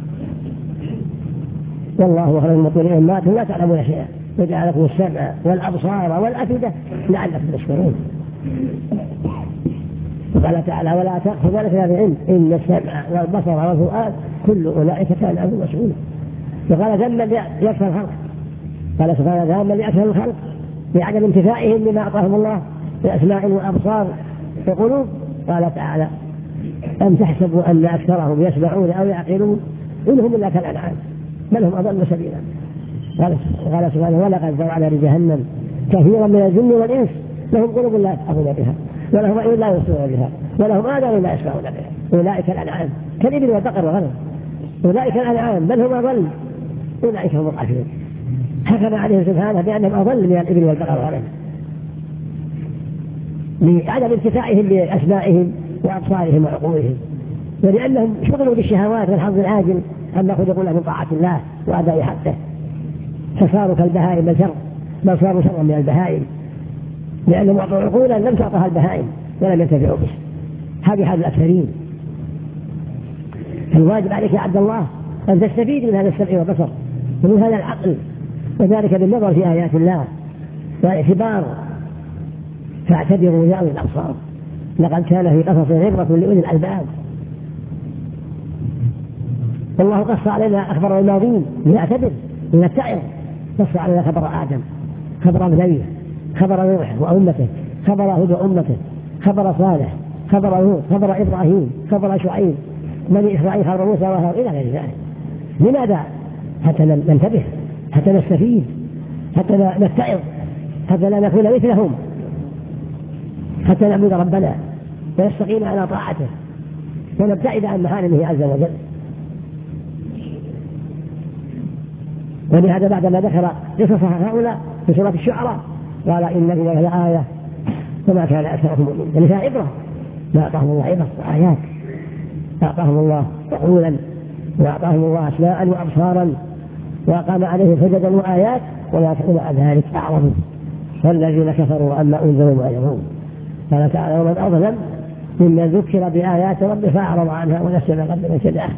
والله أخرج المطيرين أمات لا تعلمون شيئا وجعل لكم السمع والأبصار والأفئدة لعلكم تشكرون. وقال تعالى ولا تقف ذلك بعلم إن السمع والبصر والفؤاد كل أولئك كان عنه مسؤولا. وقال ذنبا لأكثر الخلق، قال سبحانه ذنبا لأكثر الخلق بعدم انتفائهم بما أعطاهم الله بأسماع وأبصار وقلوب. قال تعالى أم تحسبوا أن أكثرهم يسمعون أو يعقلون إنهم إلا كالأنعام بل هم أضل سبيلا. قال سبحانه ولقد ذرأنا لجهنم كثيرا من الجن والإنس لهم قلوب لا يفقهون بها ولهم أعين لا يبصرون بها ولهم آذان لا يسمعون بها أولئك الأنعام كالإبل والبقر والغنم أولئك الأنعام بل هم أضل أولئك هم الغافلون. حكم عليه سبحانه بأنهم أضل من الإبل والبقر والغنم لعدم انتفاعهم بأسمائهم وأبصارهم وعقولهم ولأنهم شغلوا بالشهوات والحظ العاجل أما خلقوا له من طاعة الله وأداء حقه فصاروا كالبهائم بل شر بل صاروا شرا من البهائم لأنهم أعطوا عقولا لم تعطها البهائم ولم ينتفعوا به. هذه حال الأكثرين. فالواجب عليك يا عبد الله أن تستفيد من هذا السمع والبصر ومن هذا العقل وذلك بالنظر في آيات الله والاعتبار فاعتبروا يا أولي الأبصار لقد كان في قصص عبرة لأولي الألباب. والله قص علينا أخبار الماضين لنعتبر لنتعظ. قص علينا خبر آدم خبر ابنيه خبر نوح وأمته خبر هود وأمته خبر صالح خبر هود خبر إبراهيم خبر شعيب بني إسرائيل خبر موسى وهارون إلى غير ذلك. لماذا؟ حتى ننتبه حتى نستفيد حتى نتعظ حتى لا نكون مثلهم حتى نعبد ربنا ونستقيم على طاعته ونبتعد عن محارمه عز وجل. ولهذا بعدما ذكر قصص هؤلاء في سورة الشعراء قال إن في ذلك آية وما كان أكثرهم مؤمنين يعني فيها عبرة ما أعطاهم الله عبرة وآيات أعطاهم الله عقولا وأعطاهم الله أسماء وأبصارا وأقام عليهم حججا وآيات وما كان عن ذلك أعظم والذين كفروا أما أنذروا معرضون. قال تعالى ومن أظلم ممن ذكر بآيات ربه فأعرض عنها ونسي ما قدمت يداه.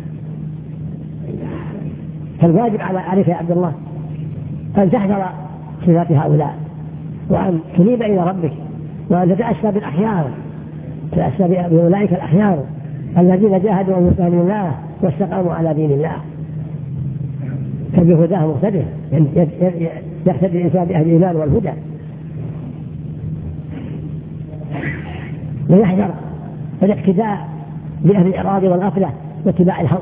فالواجب عليك يا عبد الله أن تحذر صفات هؤلاء وأن تنيب إلى ربك وأن تتأسى بالأخيار تتأسى بأولئك الأخيار الذين جاهدوا أنفسهم لله واستقاموا على دين الله فبهداه مقتدر يقتدي الإنسان بأهل الإيمان والهدى. ويحذر الاقتداء بأهل الإعراض والغفلة واتباع الهوى.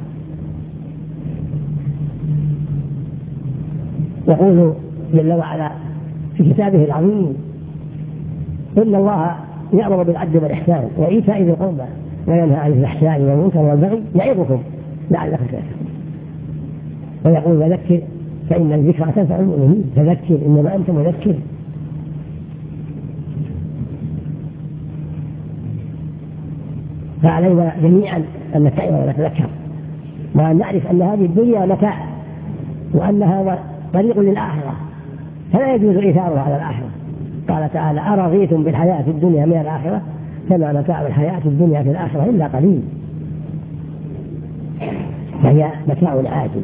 يقول جل وعلا في كتابه العظيم إن الله يأمر بالعدل والإحسان وإيتاء ذي القربى وينهى عن الفحشاء والمنكر والبغي يعظكم لعلكم تذكرون. ويقول وذكر فإن الذكرى تنفع المؤمنين فذكر إنما أنت مذكر. فعلينا جميعا أن نتعظ ونتذكر وأن نعرف أن هذه الدنيا متاع وأنها طريق للآخرة فلا يجوز إيثارها على الآخرة. قال تعالى أرضيتم بالحياة في الدنيا من الآخرة فما متاع الحياة في الدنيا في الآخرة إلا قليل. فهي متاع عاجل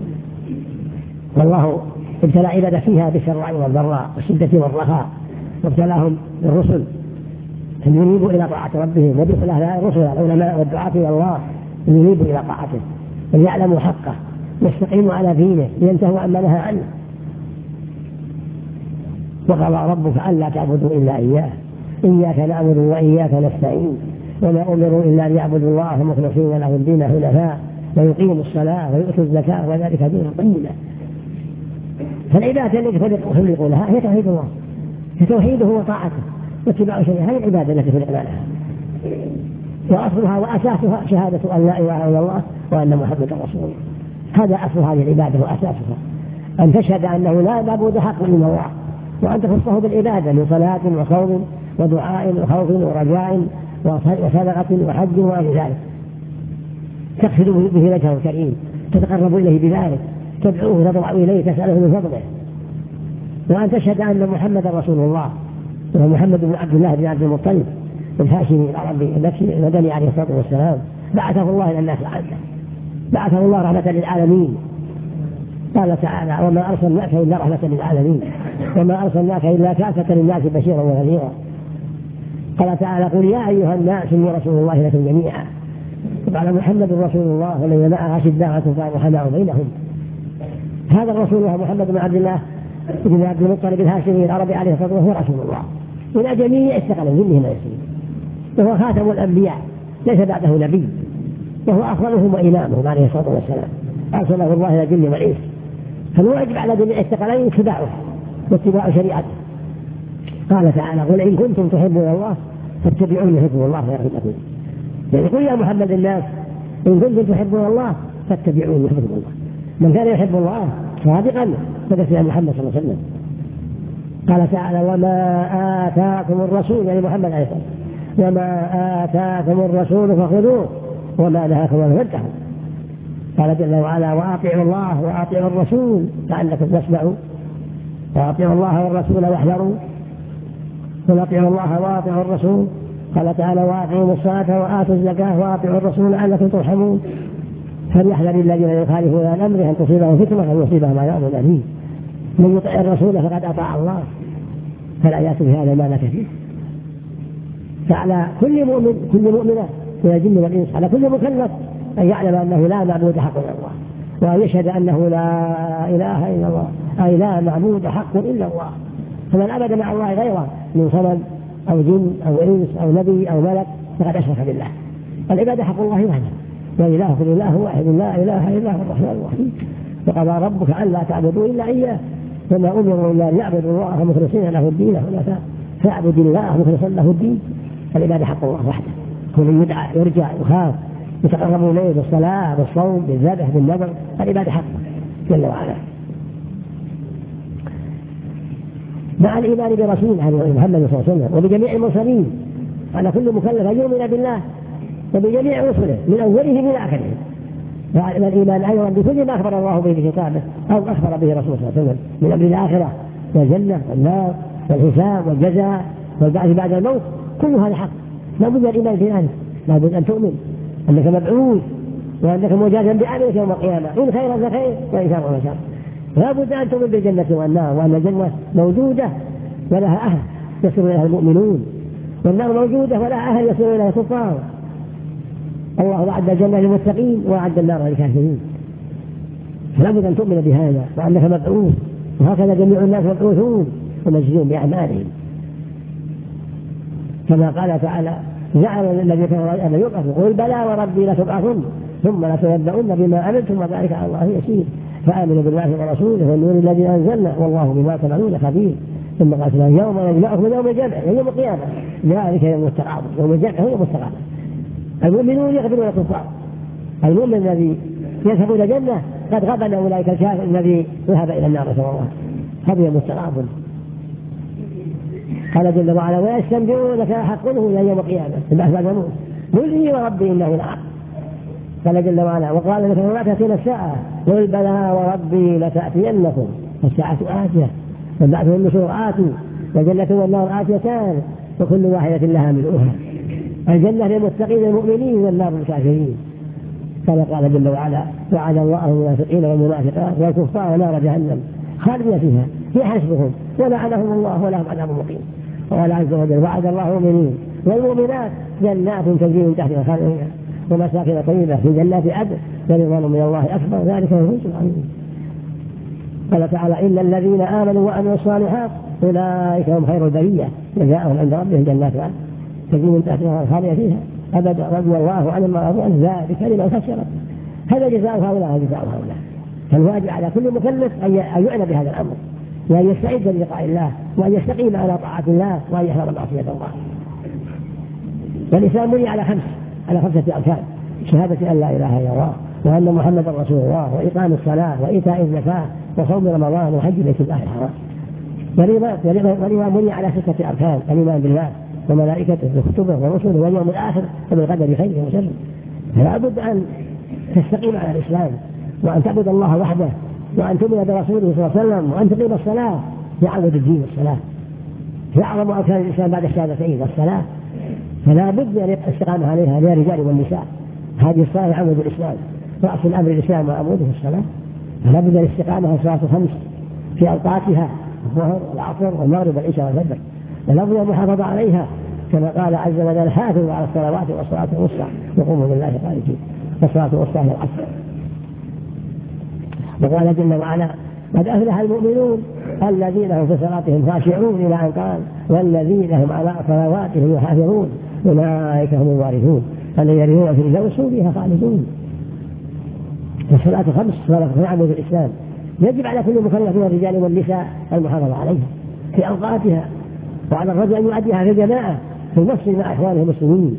والله ابتلى عباده فيها بالسراء والضراء والشدة والرخاء وابتلاهم بالرسل أن ينيبوا إلى طاعة ربهم وبخل هؤلاء الرسل العلماء والدعاة إلى الله أن ينيبوا إلى طاعته وليعلموا حقه يستقيموا على دينه لينتهوا عما نهى عنه. وقضى ربك ألا تعبدوا إلا إياه إياك نعبد وإياك نستعين وما أمروا إلا ليعبدوا الله مخلصين له الدين حنفاء ويقيموا الصلاة ويؤتوا الزكاة وذلك دين القيمة. فالعبادة التي خلقوا لها هي توحيد الله هي توحيده وطاعته واتباع شريعته هذه العبادة التي خلقنا لها وأصلها وأساسها شهادة أن لا إله إلا الله وأن محمدا رسول الله. هذا أصل هذه العبادة وأساسها أن تشهد أنه لا معبود حق إلا الله وأن تخصه بالعبادة من صلاة وصوم ودعاء وخوف ورجاء وصدقة وحج وغير ذلك تقصد به وجهه الكريم تتقرب إليه بذلك تدعوه تضرع إليه تسأله من فضله. وأن تشهد أن محمدا رسول الله وهو محمد بن عبد الله بن عبد المطلب الهاشمي العربي المدني عليه الصلاة والسلام بعثه الله إلى الناس عامة بعثه الله رحمة للعالمين. قال تعالى وما أرسلناك إلا رحمة للعالمين وما أرسلناك إلا كافة للناس بشيرا ونذيرا. قال تعالى قل يا أيها الناس إني رسول الله لكم جميعا. وقال محمد رسول الله والذين معه أشداء رحماء بينهم. هذا الرسول هو محمد بن عبد الله بن عبد المطلب الهاشمي العربي عليه الصلاة والسلام، هو رسول الله إلى جميع الثقلين منهم ويسير، وهو خاتم الأنبياء ليس بعده نبي، وهو أفضلهم وإمامهم عليه الصلاة والسلام، أرسله الله إلى الجن والإنس، فالواجب على جميع الثقلين اتباعه واتباع شريعته. قال تعالى قل إن كنتم تحبون الله فاتبعوني يحبكم الله ويغفر لكم. يعني قل يا محمد الناس إن كنتم تحبون الله فاتبعوني يحبكم الله. من كان يحب الله صادقا فاتبع محمد صلى الله عليه وسلم. قال تعالى وما آتاكم الرسول، يعني محمد عليه الصلاة والسلام، وما آتاكم الرسول فخذوه وما نهاكم عنه فانتهوا. قال جل وعلا وأطيعوا الله وأطيعوا الرسول لعلكم تسمعوا، وأطيعوا الله والرسول واحذروا، وأطيعوا الله وأطيعوا الرسول. قال تعالى وأقيموا الصلاة وآتوا الزكاة وأطيعوا الرسول لعلكم ترحمون. فليحذر الذين يخالفون عن أمره أن تصيبهم فتنة أو يصيبهم عذاب أليم. من يطع الرسول فقد أطاع الله. فالآيات في هذا المعنى كثير. فعلى كل مؤمن كل مؤمنة من الجن والإنس، على كل مكلف أن يعلم أنه لا معبود حق إلا الله، وأن يشهد أنه لا إله إلا الله، أي لا معبود حق إلا الله. فمن عبد مع الله غيره من صنم أو جن أو إنس أو نبي أو ملك فقد أشرك بالله. العبادة حق الله وحده، وإلهكم إله واحد لا إله إلا هو الرحمن الرحيم. وقضى ربك ألا تعبدوا إلا إياه وما أمروا إلا أن يعبدوا الله مخلصين له الدين حنفاء فاعبد الله مخلصا له الدين. العبادة حق الله وحده، كل يدعى يرجع يخاف يتقربوا إليه بالصلاة بالصوم بالذبح بالنذر، العبادة حق جل وعلا. مع الإيمان برسول محمد صلى الله عليه وسلم وبجميع المرسلين، على كل مكلف أن يؤمن بالله وبجميع رسله من أولهم إلى آخرهم. والإيمان أيضا بكل ما أخبر الله به في كتابه أو أخبر به رسوله صلى الله عليه وسلم من أمر الآخرة والجنة والنار والحساب والجزاء والبعث بعد الموت، كل هذا حق. لا بد من الإيمان في ذلك، لا بد أن تؤمن أنك مبعوث وأنك مجازا بعملك يوم القيامة، إن خيرا فخير وإن شرا فشر. لا بد أن تؤمن بالجنة والنار، وأن الجنة موجودة ولها أهل يصل إليها المؤمنون، والنار موجودة ولها أهل يصل إليها الكفار. الله أعد الجنة للمتقين وأعد النار للكافرين. فلا بد أن تؤمن بهذا وأنك مبعوث، وهكذا جميع الناس مبعوثون ومجزون بأعمالهم. كما قال تعالى جعل الذين كفروا أن يبعثوا قل بلى وربي لتبعثن ثم لتنبؤن بما عملتم وذلك على الله يسير. فآمنوا بالله ورسوله والنور الذي أنزلنا والله بما تعملون خبير. ثم قال يوم يجمعكم يوم الجمع يوم القيامة ذلك يوم التغابن، يوم الجمع هو يوم التغابن. المؤمنون يغفرون الكفار، المؤمن الذي يذهب إلى الجنة قد غبن أولئك الكافر الذي ذهب إلى النار نسأل الله. هذا يوم التغابن. قال جل وعلا ويستنبئونك حق هو يوم القيامة البعث بعد الموت قل لي وربي إنه لحق. قال جل وعلا وقال لكم لا تأتين الساعة قل بلى وربي لتأتينكم الساعة آتية والبعث والنشور آتوا والجنة والنار آتيتان وكل واحدة لها ملؤها. الجنة للمتقين المؤمنين والنار للكافرين. كما قال جل وعلا وعد الله المنافقين والمنافقات والكفار نار جهنم خالدين فيها هي حسبهم ولعنهم الله ولهم عذاب مقيم. وقال عز وجل وعد الله المؤمنين والمؤمنات جنات تجري من تحتها الأنهار ومساكن طيبة في جنات عدن ورضوان من الله أكبر ذلك هو الفوز العظيم. قال تعالى إن الذين آمنوا وعملوا الصالحات أولئك هم خير البرية جزاؤهم عند ربهم جنات عدن تجري من تحتها الأنهار فيها أبدا رضي الله عنهم ورضوا عنه ذلك لمن خشي ربه. هذا جزاء هؤلاء جزاء هؤلاء. فالواجب على كل مكلف أن يعنى بهذا الأمر وأن يستعد للقاء الله وأن يستقيم على طاعة الله وأن يحذر معصية الله. والإسلام بني على خمس على خمسة أركان: شهادة أن لا إله إلا الله وأن محمد رسول الله وإقام الصلاة وإيتاء الزكاة وصوم رمضان وحج بيت الله الحرام. والإيمان بني على ستة أركان: الإيمان بالله وملائكته وكتبه ورسله واليوم الآخر وبالقدر خيره وشره. فلا بد أن تستقيم على الإسلام وأن تعبد الله وحده وأن تؤمن برسوله صلى الله عليه وسلم وأن تقيم الصلاة في عمود الدين والصلاة في أعظم أركان الإسلام بعد الشهادتين والصلاة. فلا بد من الاستقامة عليها للرجال والنساء. هذه الصلاة عمود الإسلام، رأس الأمر الإسلام وعموده الصلاة. فلا بد من الاستقامة على الصلاة الخمس في أوقاتها الظهر والعصر والمغرب والعشاء والفجر، ولا بد من المحافظة عليها كما قال عز وجل حافظوا على الصلوات والصلاة الوسطى وقوموا لله قانتين، والصلاة الوسطى هي العصر. وقال جل وعلا قد أفلح المؤمنون الذين هم في صلاتهم خاشعون إلى أن قال والذين هم على صلواتهم يحافظون أولئك هم الوارثون الذين يرثون في الفردوس فيها خالدون. الصلاة خمس صلاة في عمود الإسلام يجب على كل مكلف من الرجال والنساء المحافظة عليها في أوقاتها، وعلى الرجل أن يؤديها في جماعة في نفس مع إخوانه المسلمين،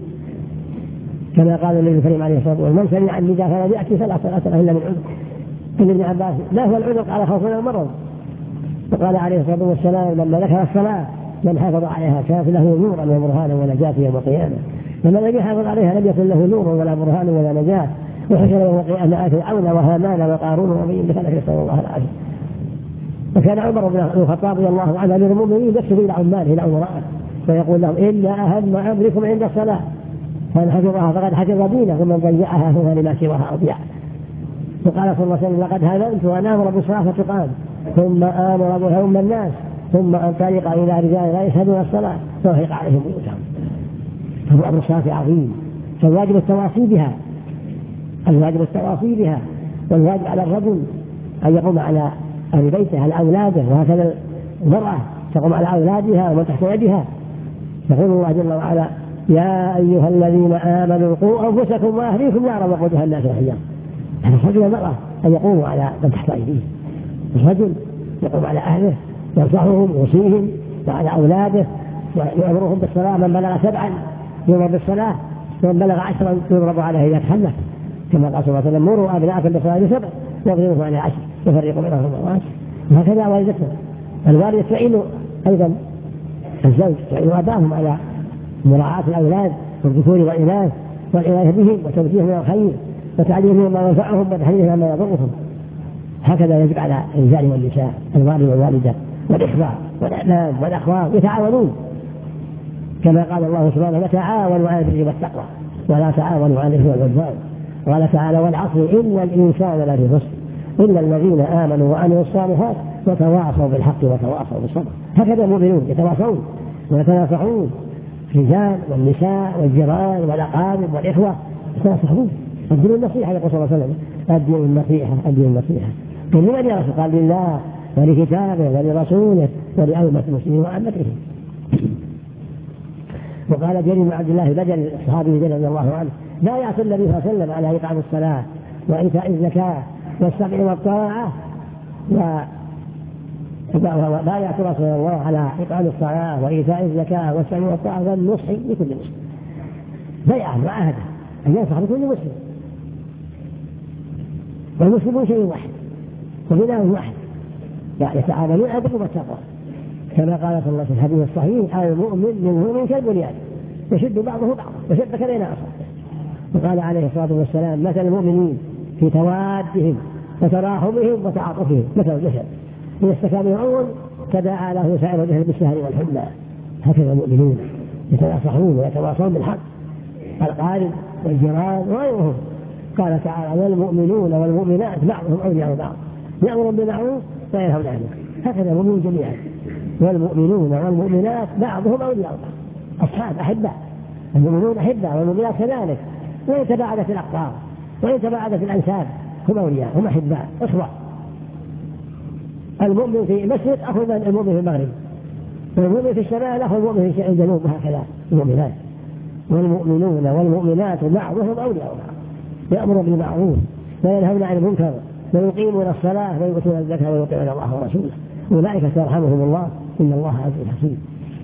كما قال النبي الكريم عليه الصلاة والسلام من سمع النداء فلا يأتي فلا صلاة له إلا من عذر. قال ابن عباس لا هو العذر على خوف من المرض. وقال عليه الصلاة والسلام لما ذكر الصلاة من حافظ عليها كانت له نورا وبرهانا ونجاة يوم القيامة، لما لم يحافظ عليها لم يكن له نور ولا برهان ولا نجاة، وحشر يوم القيامة فرعون وهامان وقارون وأبي بن خلف نسأل الله العافية. وكان عمر بن الخطاب رضي الله عنه أمير المؤمنين يكتب إلى عماله إلى أمراءه ويقول لهم إن أهم أمركم عند الصلاة فمن حفظها فقد حفظ دينه ومن ضيعها فهو لما سواها أضيع. وقال صلى الله عليه وسلم لقد هدمت وأن أمر بالصلاة فتقام ثم آمر بها أم الناس ثم أنطلق إلى رجال لا يشهدون الصلاة فوحق عليهم بيوتهم. فهو أمر الصلاة عظيم، فالواجب التواصي بها، الواجب التواصي بها، والواجب على الرجل أن يقوم على أهل بيته على أولاده، وهكذا المرأة تقوم على أولادها ومن تحت يدها. يقول الله جل وعلا يا أيها الذين آمنوا قوا أنفسكم وأهليكم نارا وقودها الناس والحجارة. يعني الرجل والمرأة أن يقوموا على من تحت أيديه، الرجل يقوم على أهله ينصحهم ويوصيهم وعلى أولاده ويأمرهم بالصلاة، من بلغ سبعا يؤمر بالصلاة ومن بلغ عشرا يضرب عليه إذا تخلف، كما قال صلى الله عليه وسلم مروا أبناءكم بالصلاة سبع واضربوهم على عشر يفرقوا بينهم الأموات. وهكذا والدته الوالدة تعين أيضا الزوج تعين أباهم على مراعاة الأولاد والذكور والإناث والعناية بهم وتوجيههم إلى الخير وتعليمهم ما ينفعهم وتحذيرهم ما يضرهم. هكذا يجب على الرجال والنساء الوالد والوالدة والإخوة والأعمام والأخوان يتعاونون، كما قال الله سبحانه وتعاونوا على البر والتقوى ولا تعاونوا على الإثم والعدوان. قال تعالى والعصر إن الإنسان لفي خسر إلا الذين آمنوا وعملوا الصالحات وتواصوا بالحق وتواصوا بالصبر. هكذا المؤمنون يتواصون ويتناصحون، الرجال والنساء والجيران والأقارب والإخوة يتناصحون. الدين النصيحة يقول صلى الله عليه وسلم الدين النصيحة الدين النصيحة. قل لمن يا رسول؟ قال لله ولكتابه ولرسوله ولأئمة المسلمين وعامتهم. وقال جرير بن عبد الله البجلي الصحابي رضي الله عنه لا يعصي النبي صلى الله عليه وسلم على إقام الصلاة وإيتاء الزكاة والسمع والطاعة لا يعصي رسول الله على إقام الصلاة وإيتاء الزكاة والسمع والطاعة والنصح لكل مسلم. بيعة وعهد أن ينصح لكل مسلم، والمسلمون شيء واحد وبناء واحد يعني يتعاملون على البر والتقوى، كما قال صلى الله عليه وسلم في الحديث الصحيح المؤمن منه كالبنيان يشد بعضه بعضا وشبك بين أصابعه. وقال عليه الصلاة والسلام مثل المؤمنين في توادهم وتراحمهم وتعاطفهم مثل الجسد إذا اشتكى من عضو تداعى له سائر الجسد بالسهر والحمى. هكذا المؤمنون يتناصحون ويتواصون بالحق، القارب والجيران وغيرهم. قال تعالى والمؤمنون والمؤمنات بعضهم أولياء بعض يأمرون بالمعروف وينهون عنه. هكذا المؤمنون جميعا، والمؤمنون والمؤمنات بعضهم أولياء بعض أصحاب أحباء، المؤمنون أحباء والمؤمنات كذلك، وإن تباعدت الأقطار وإن تباعدت الأنساب هم أولياء هم أحباء أخوة. المؤمن في المشرق أخو المؤمن في المغرب، والمؤمن في الشمال أخو المؤمن في الجنوب، وهكذا المؤمنات. والمؤمنون والمؤمنات بعضهم أولياء بعض يأمرون بالمعروف وينهون عن المنكر ويقيمون الصلاة ويؤتون الزكاة ويطيعون الله ورسوله أولئك سيرحمهم الله إن الله عزيز حكيم.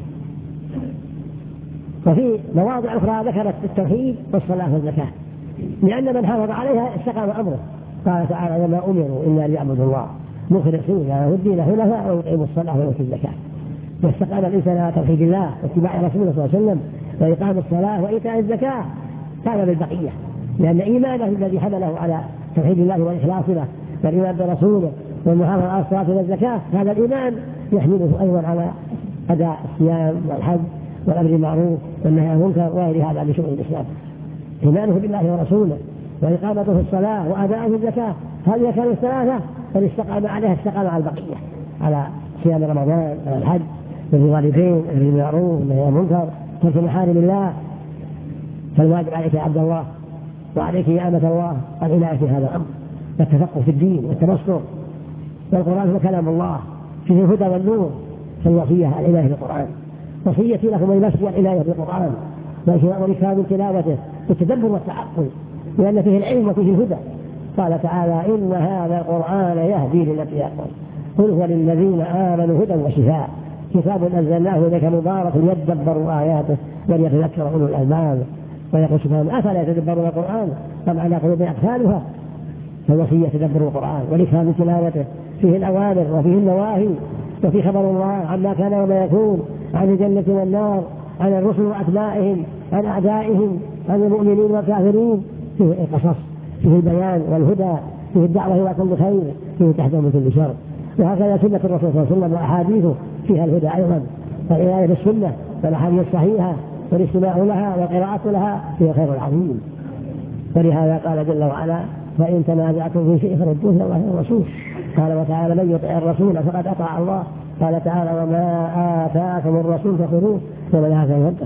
وفي مواضع أخرى ذكرت التوحيد والصلاة والزكاة، لأن من حافظ عليها استقام أمره. قال تعالى وما أمروا إلا ليعبدوا الله مخلصين له الدين حنفاء ويقيموا الصلاة ويؤتوا الزكاة. واستقام الإنسان على توحيد الله واتباع رسوله صلى الله عليه وسلم وإقام الصلاة وإيتاء الزكاة كان بالبقية، لأن إيمانه الذي حمله على توحيد الله والإخلاص له والإيمان برسوله والمحافظة على الصلاة والزكاة هذا الإيمان يحمله أيضا على أداء الصيام والحج والأمر بالمعروف والنهي عن المنكر وغير هذا من شؤون الإسلام. إيمانه بالله ورسوله وإقامته في الصلاة وأداءه الزكاة هذه كانوا الثلاثة فالاستقام عليها استقام على البقية على صيام رمضان على الحج والوالدين بالمعروف والنهي عن المنكر ترك محارم الله. فالواجب عليك يا عبد الله وعليك يا أمة الله العناية في هذا الأمر والتفقه في الدين والتبصر. والقرآن هو كلام الله فيه الهدى والنور، فالوصية العناية بالقرآن. وصيتي لكم ولنفسي العناية بالقرآن ولكامل تلاوته والتدبر والتعقل، لأن فيه العلم وفيه الهدى. قال تعالى إن هذا القرآن يهدي للتي هي أقوم قل هو للذين آمنوا هدى وشفاء كتاب أنزلناه إليك مبارك ليدبروا آياته وليتذكر أولو الألباب. ويقول سبحانه أفلا يتدبرون القرآن أم على قلوب أقفالها. فالوصية تدبر القرآن ولكامل تلاوته فيه الأوامر وفيه النواهي وفيه خبر الله عما كان وما يكون، عن الجنة والنار، عن الرسل وأتباعهم، عن أعدائهم، عن المؤمنين والكافرين. فيه القصص، فيه البيان والهدى، فيه الدعوة إلى كل خير، فيه تحذير من كل شر. وهكذا سنة الرسول صلى الله عليه وسلم وأحاديثه فيها الهدى أيضا، والعناية بالسنة والأحاديث الصحيحة والاستماع لها والقراءة لها فيه خير العظيم. ولهذا قال جل وعلا فإن تنازعتم في شيء فردوه إلى الله والرسول. قال وتعالى من يطع الرسول فقد أطاع الله. قال تعالى وما آتاكم الرسول فخذوه وما نهاكم عنه.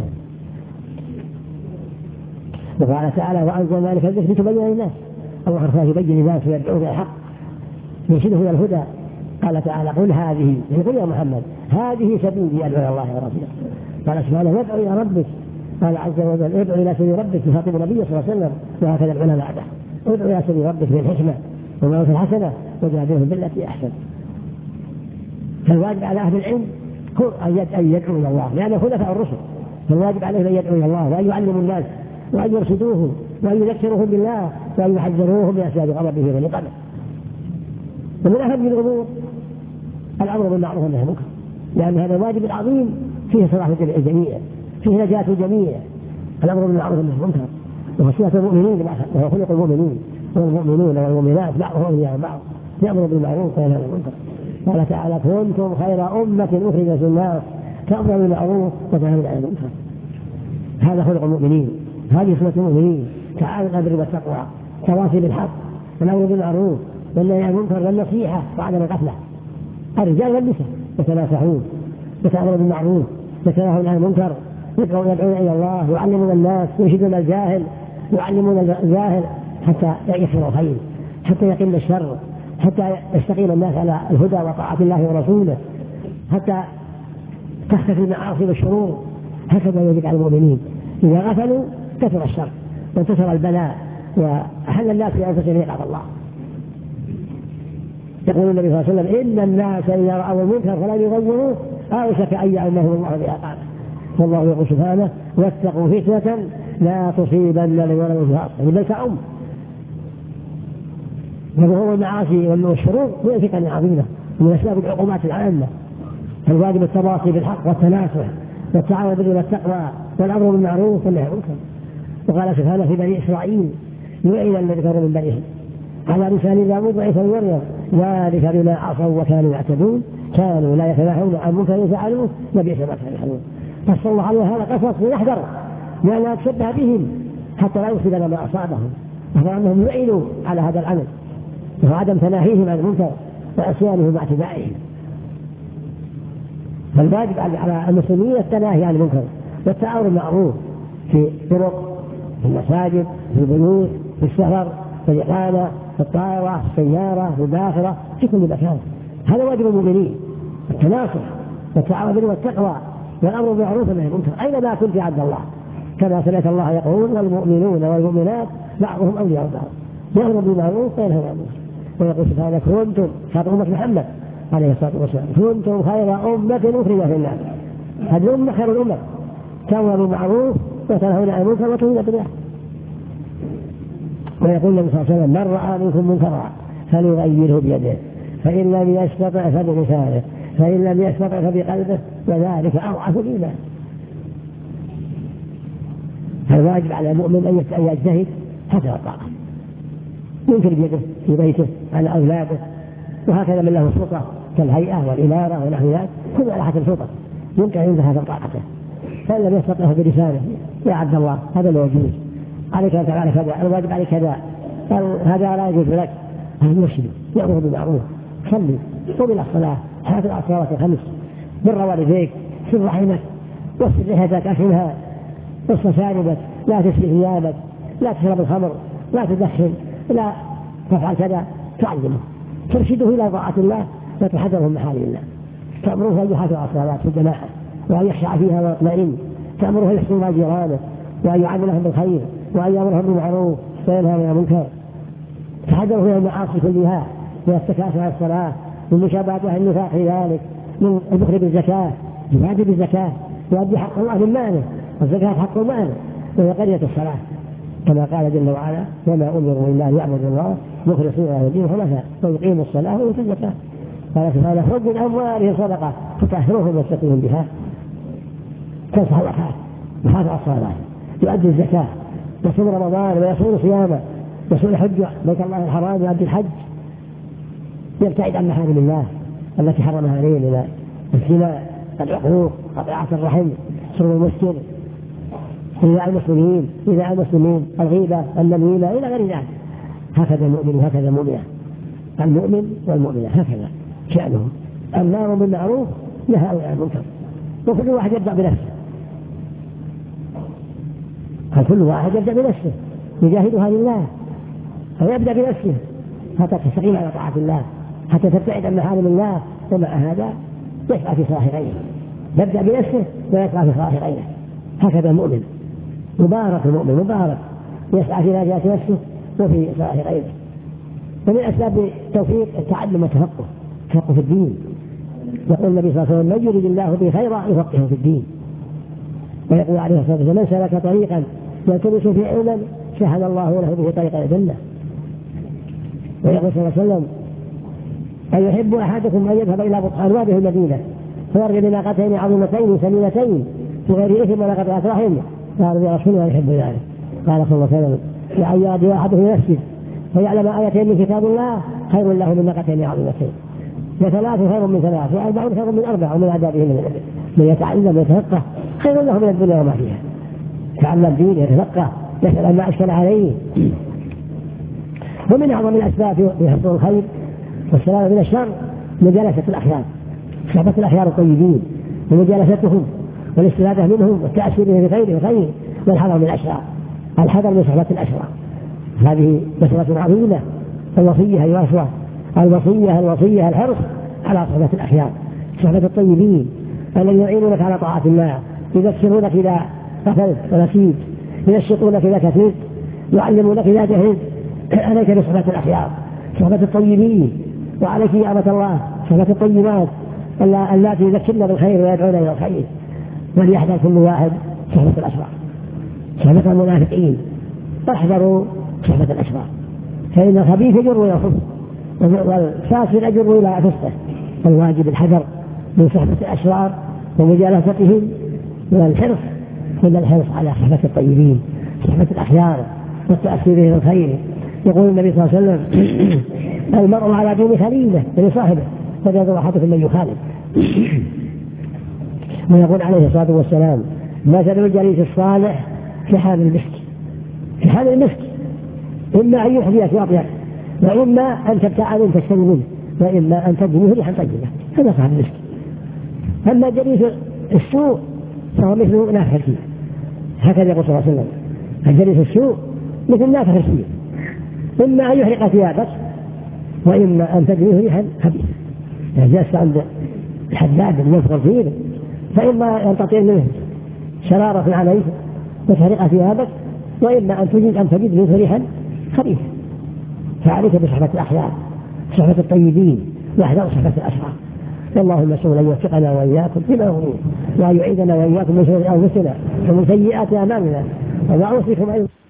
وقال تعالى وأنزلنا ذلك الذكر لتبين للناس. الله عرفه يبين للناس ويدعو إلى الحق يرشده إلى الهدى. قال تعالى قل هذه يقول يا محمد هذه سبيلي أدعو إلى الله ورسوله. قال سبحانه يدعو إلى ربك. قال عز وجل ادعو إلى سبيل ربك يخاطب النبي صلى الله عليه وسلم. وهكذا العلماء بعده ادعو إلى سبيل ربك بالحكمة والموعظة الحسنة وجادلهم بالتي أحسن. فالواجب على أهل العلم هو أن يدعو إلى الله لأنه خلفاء الرسل. فالواجب عليهم أن يدعو إلى الله وأن يعلموا الناس وأن يرشدوهم وأن يذكروهم بالله وأن يحذروهم من أسباب غضبه ونقمه. ومن أهم الأمور الأمر بالمعروف والنهي عن المنكر، لأن هذا الواجب العظيم فيه صلاح الجميع، فيه نجاة الجميع. الأمر بالمعروف والنهي عن المنكر وهو صفة المؤمنين وهو خلق المؤمنين، والمؤمنون والمؤمنات بعضهم أولياء بعض يأمر بالمعروف وينهى عن المنكر. قال تعالى كنتم خير أمة أخرجت للناس تأمرون بالمعروف وتنهون عن المنكر. هذا خلق المؤمنين، هذه صفة المؤمنين، تعالوا الأمر والتقوى، تواصي بالحق، والأمر بالمعروف والنهي عن المنكر والنصيحة وعدم الغفلة. الرجال والنساء يتناصحون يتأمرون بالمعروف يتناهون عن المنكر، يدعون إلى الله، يعلمون الناس، يرشدون الجاهل، يعلمون الجاهل حتى يكثر الخير، حتى يقل الشر، حتى يستقيم الناس على الهدى وطاعة الله ورسوله، حتى تختفي المعاصي والشرور. هكذا يجب على المؤمنين. إذا غفلوا كثر الشر وانتشر البلاء وأحل الناس بأنفسهم يقعد الله. يقول النبي صلى الله عليه وسلم إن الناس إذا رأوا المنكر فلا يغيروه أوشك أن يعمهم الله بعقابه. والله يقول سبحانه واتقوا فتنة لا تصيبن الذين ظلموا خاصة بل تعم. وظهور المعاصي والشرور من فتن عظيمة من أسباب العقوبات العامة. فالواجب التواصي بالحق والتناصح والتعاون بالبر والتقوى والأمر بالمعروف والنهي عن المنكر. وقال سبحانه في بني إسرائيل لعن الذين كفروا من بنيهم على لسان داود وعيسى بن مريم ذلك بما عصوا وكانوا يعتدون كانوا لا يتناهون عن منكر يفعلوه لبئس ما كانوا يفعلون. فصلى الله عليه هذا قصص لنحذر لأنها تشبه بهم حتى لا يصيبنا ما أصابهم، وهو أنهم لعنوا على هذا العمل وهو عدم تناهيهم عن المنكر وعصيانهم واعتدائهم. فالواجب على المسلمين التناهي عن المنكر والتعاون بالمعروف في طرق، في المساجد، في البيوت، في السفر، في الإقامة، في الطائرة، في السيارة، في الباخرة، في كل مكان. هذا واجب المؤمنين، التناصح والتعاون بالبر والتقوى والأمر بالمعروف والنهي عن المنكر أينما كنت عبد الله، كما سمعت الله يقول والمؤمنون والمؤمنات بعضهم أولياء بعض يأمر بالمعروف وينهى عن المنكر. ويقول سبحانه كنتم خاطب أمة محمد عليه الصلاة والسلام كنتم خير أمة أخرجت للناس. هذه الأمة خير الأمة، تأمرون بالمعروف وتنهون عن المنكر وتؤمنون بالله. ويقول النبي صلى الله عليه وسلم من رأى منكم منكرا فليغيره بيده فإن لم يستطع فبلسانه فإن لم يستطع فبقلبه وذلك أضعف الإيمان. فالواجب على المؤمن أن يجتهد حسب الطاقة، ينكر بيده في بيته على أولاده، وهكذا من له السلطة كالهيئة والإمارة ونحو ذلك كل على حسب السلطة يمكن أن ينزل حسب طاقته. فإن لم يستطع بلسانه يا عبد الله هذا لا يجوز عليك أن تفعل كذا، الواجب عليك كذا، هذا لا يجوز لك. هذا يرشد يأمر بالمعروف، صلي قم إلى الصلاة، حافظ على الصلوات الخمس، بر والديك، صل رحمك، واغسل لحيتك أكلها، اغسل شاربك، لا تسري ثيابك، لا تشرب الخمر، لا تدخن، لا تفعل كذا، تعلمه ترشده إلى طاعة الله وتحذره من محارم الله، تأمره أن يحافظ على الصلوات في الجماعة وأن يخشع فيها ويطمئن، تأمره أن يحسن إلى جيرانه وأن يعاملهم بالخير وأن يأمرهم بالمعروف وينهى عن المنكر، تحذره من المعاصي كلها، من التكاسل على الصلاة، من مشابهة أهل النفاق في ذلك، من البخل بالزكاة، يؤدي بالزكاة يؤدي حق الله من ماله، والزكاة حق المال وهي قرية الصلاة كما قال جل وعلا: وما أمروا إلا أن يعبدوا الله مخلصين له الدين حنفاء ويقيموا الصلاة ويؤتوا الزكاة. قال سبحانه: خذ من أموالهم صدقة تطهرهم وتزكيهم بها. تنصح الأخلاق، يحافظ على الصلاة، يؤدي الزكاة، يصوم رمضان ويصوم صيامه، يصوم الحج بيت الله الحرام ويؤدي الحج، يبتعد عن محارم الله التي حرمها عليه من الزنا، العقوق، قطيعة الرحم، سر المسكر، إيذاء المسلمين، إيذاء المسلمين، الغيبة، النميمة، إلى غير ذلك. هكذا المؤمن وهكذا المؤمنة، المؤمن والمؤمنة هكذا شأنهم، النار بالمعروف نهى عن المنكر، وكل واحد يبدأ بنفسه، كل واحد يبدأ بنفسه يجاهدها لله، فيبدأ بنفسه حتى تستقيم على طاعة الله، حتى تبتعد عن محارم الله، ومع هذا يسعى في صلاح غيره، يبدأ بنفسه ويسعى في صلاح غيره. هكذا المؤمن مبارك، المؤمن مبارك يسعى في نجاة نفسه وفي صلاح غيره. ومن أسباب التوفيق التعلم والتفقه، التفقه في الدين. يقول النبي صلى الله عليه وسلم: من يريد الله به خيرا يفقهه في الدين. ويقول عليه الصلاة والسلام: من سلك طريقا يلتمس فيه علما سهل الله له به طريق الجنة. ويقول صلى الله عليه وسلم: أن يحب أحدكم أن يذهب إلى بطحان وادي المدينة فيرجع بناقتين عظيمتين سمينتين في غير إثم ولا قطيعة رحم. قالوا: يا رسول الله يحب ذلك. قال صلى الله عليه وسلم: لأن يأتي أحدهم يسجد فيعلم آيتين من كتاب الله خير له من ناقتين عظيمتين، وثلاث خير من ثلاث، وأربع خير من أربع، ومن عذابه من الأبد. من يتعلم ويتفقه خير له من الدنيا وما فيها. تعلم دين، يتفقه، يسأل ما أشكل عليه. ومن أعظم الأسباب في حصول الخير والسلامة من الشر مجالسة الأخيار، صحبة الأخيار الطيبين ومجالستهم والاستفادة منهم والتأثير بهم بخير وخير، والحذر من الأشرار، الحذر من صحبة الأشرار. هذه مسألة عظيمة. الوصية الوصية الوصية الوصية الحرص على صحبة الأخيار، صحبة الطيبين الذين يعينونك على طاعة الله، يذكرونك إذا غفلت ونسيت، ينشطونك إذا كثرت، يعلمونك إذا جهلت. عليك بصحبة الأخيار، صحبة الطيبين. وعليك يا أمة الله صحبة الطيبات اللاتي يذكرن بالخير ويدعون إلى الخير. وليحذر كل واحد صحبة الأشرار، صحبة المنافقين. احذروا صحبة الأشرار، فإن الخبيث يجر إلى الخبث والفاسد يجر إلى فسقه. الواجب الحذر من صحبة الأشرار ومجالستهم، والحرص من الحرص على صحبة الطيبين، صحبة الأخيار والتأثير بهم الخير. يقول النبي صلى الله عليه وسلم: المرء على دين خليله، يعني صاحبه، فلينظر أحدكم من يخالف. ويقول عليه الصلاة والسلام: مثل الجليس الصالح في حال المسك، في حال المسك إما أن يحذيك وأطيعك، وإما أن تبتاع منه تشتري منه، وإما أن تجنيه ريحا طيبة. هذا صاحب المسك. أما جليس السوء فهو مثل نافخ الكير، هكذا يقول صلى الله عليه وسلم: الجليس السوء مثل نافخ الكير، إما أن يحرق ثيابك وإما أن تجنيه ريحا خبيثة. إذا جلست عند الحداد النفخ الكير فإما ينتطير منه شرارة عليك وتحرق ثيابك، وإما أن تجد أن تجد منه ريحا خبيثة. فعليك بصحبة الأخيار، صحبة الطيبين، واحذر صحبة الأشرار. اللهم سبحانه أن يوفقنا وإياكم فيما يريد، وأن يعيدنا وإياكم من شرور أنفسنا ومن سيئات أعمالنا، وما أوصيكم أيضا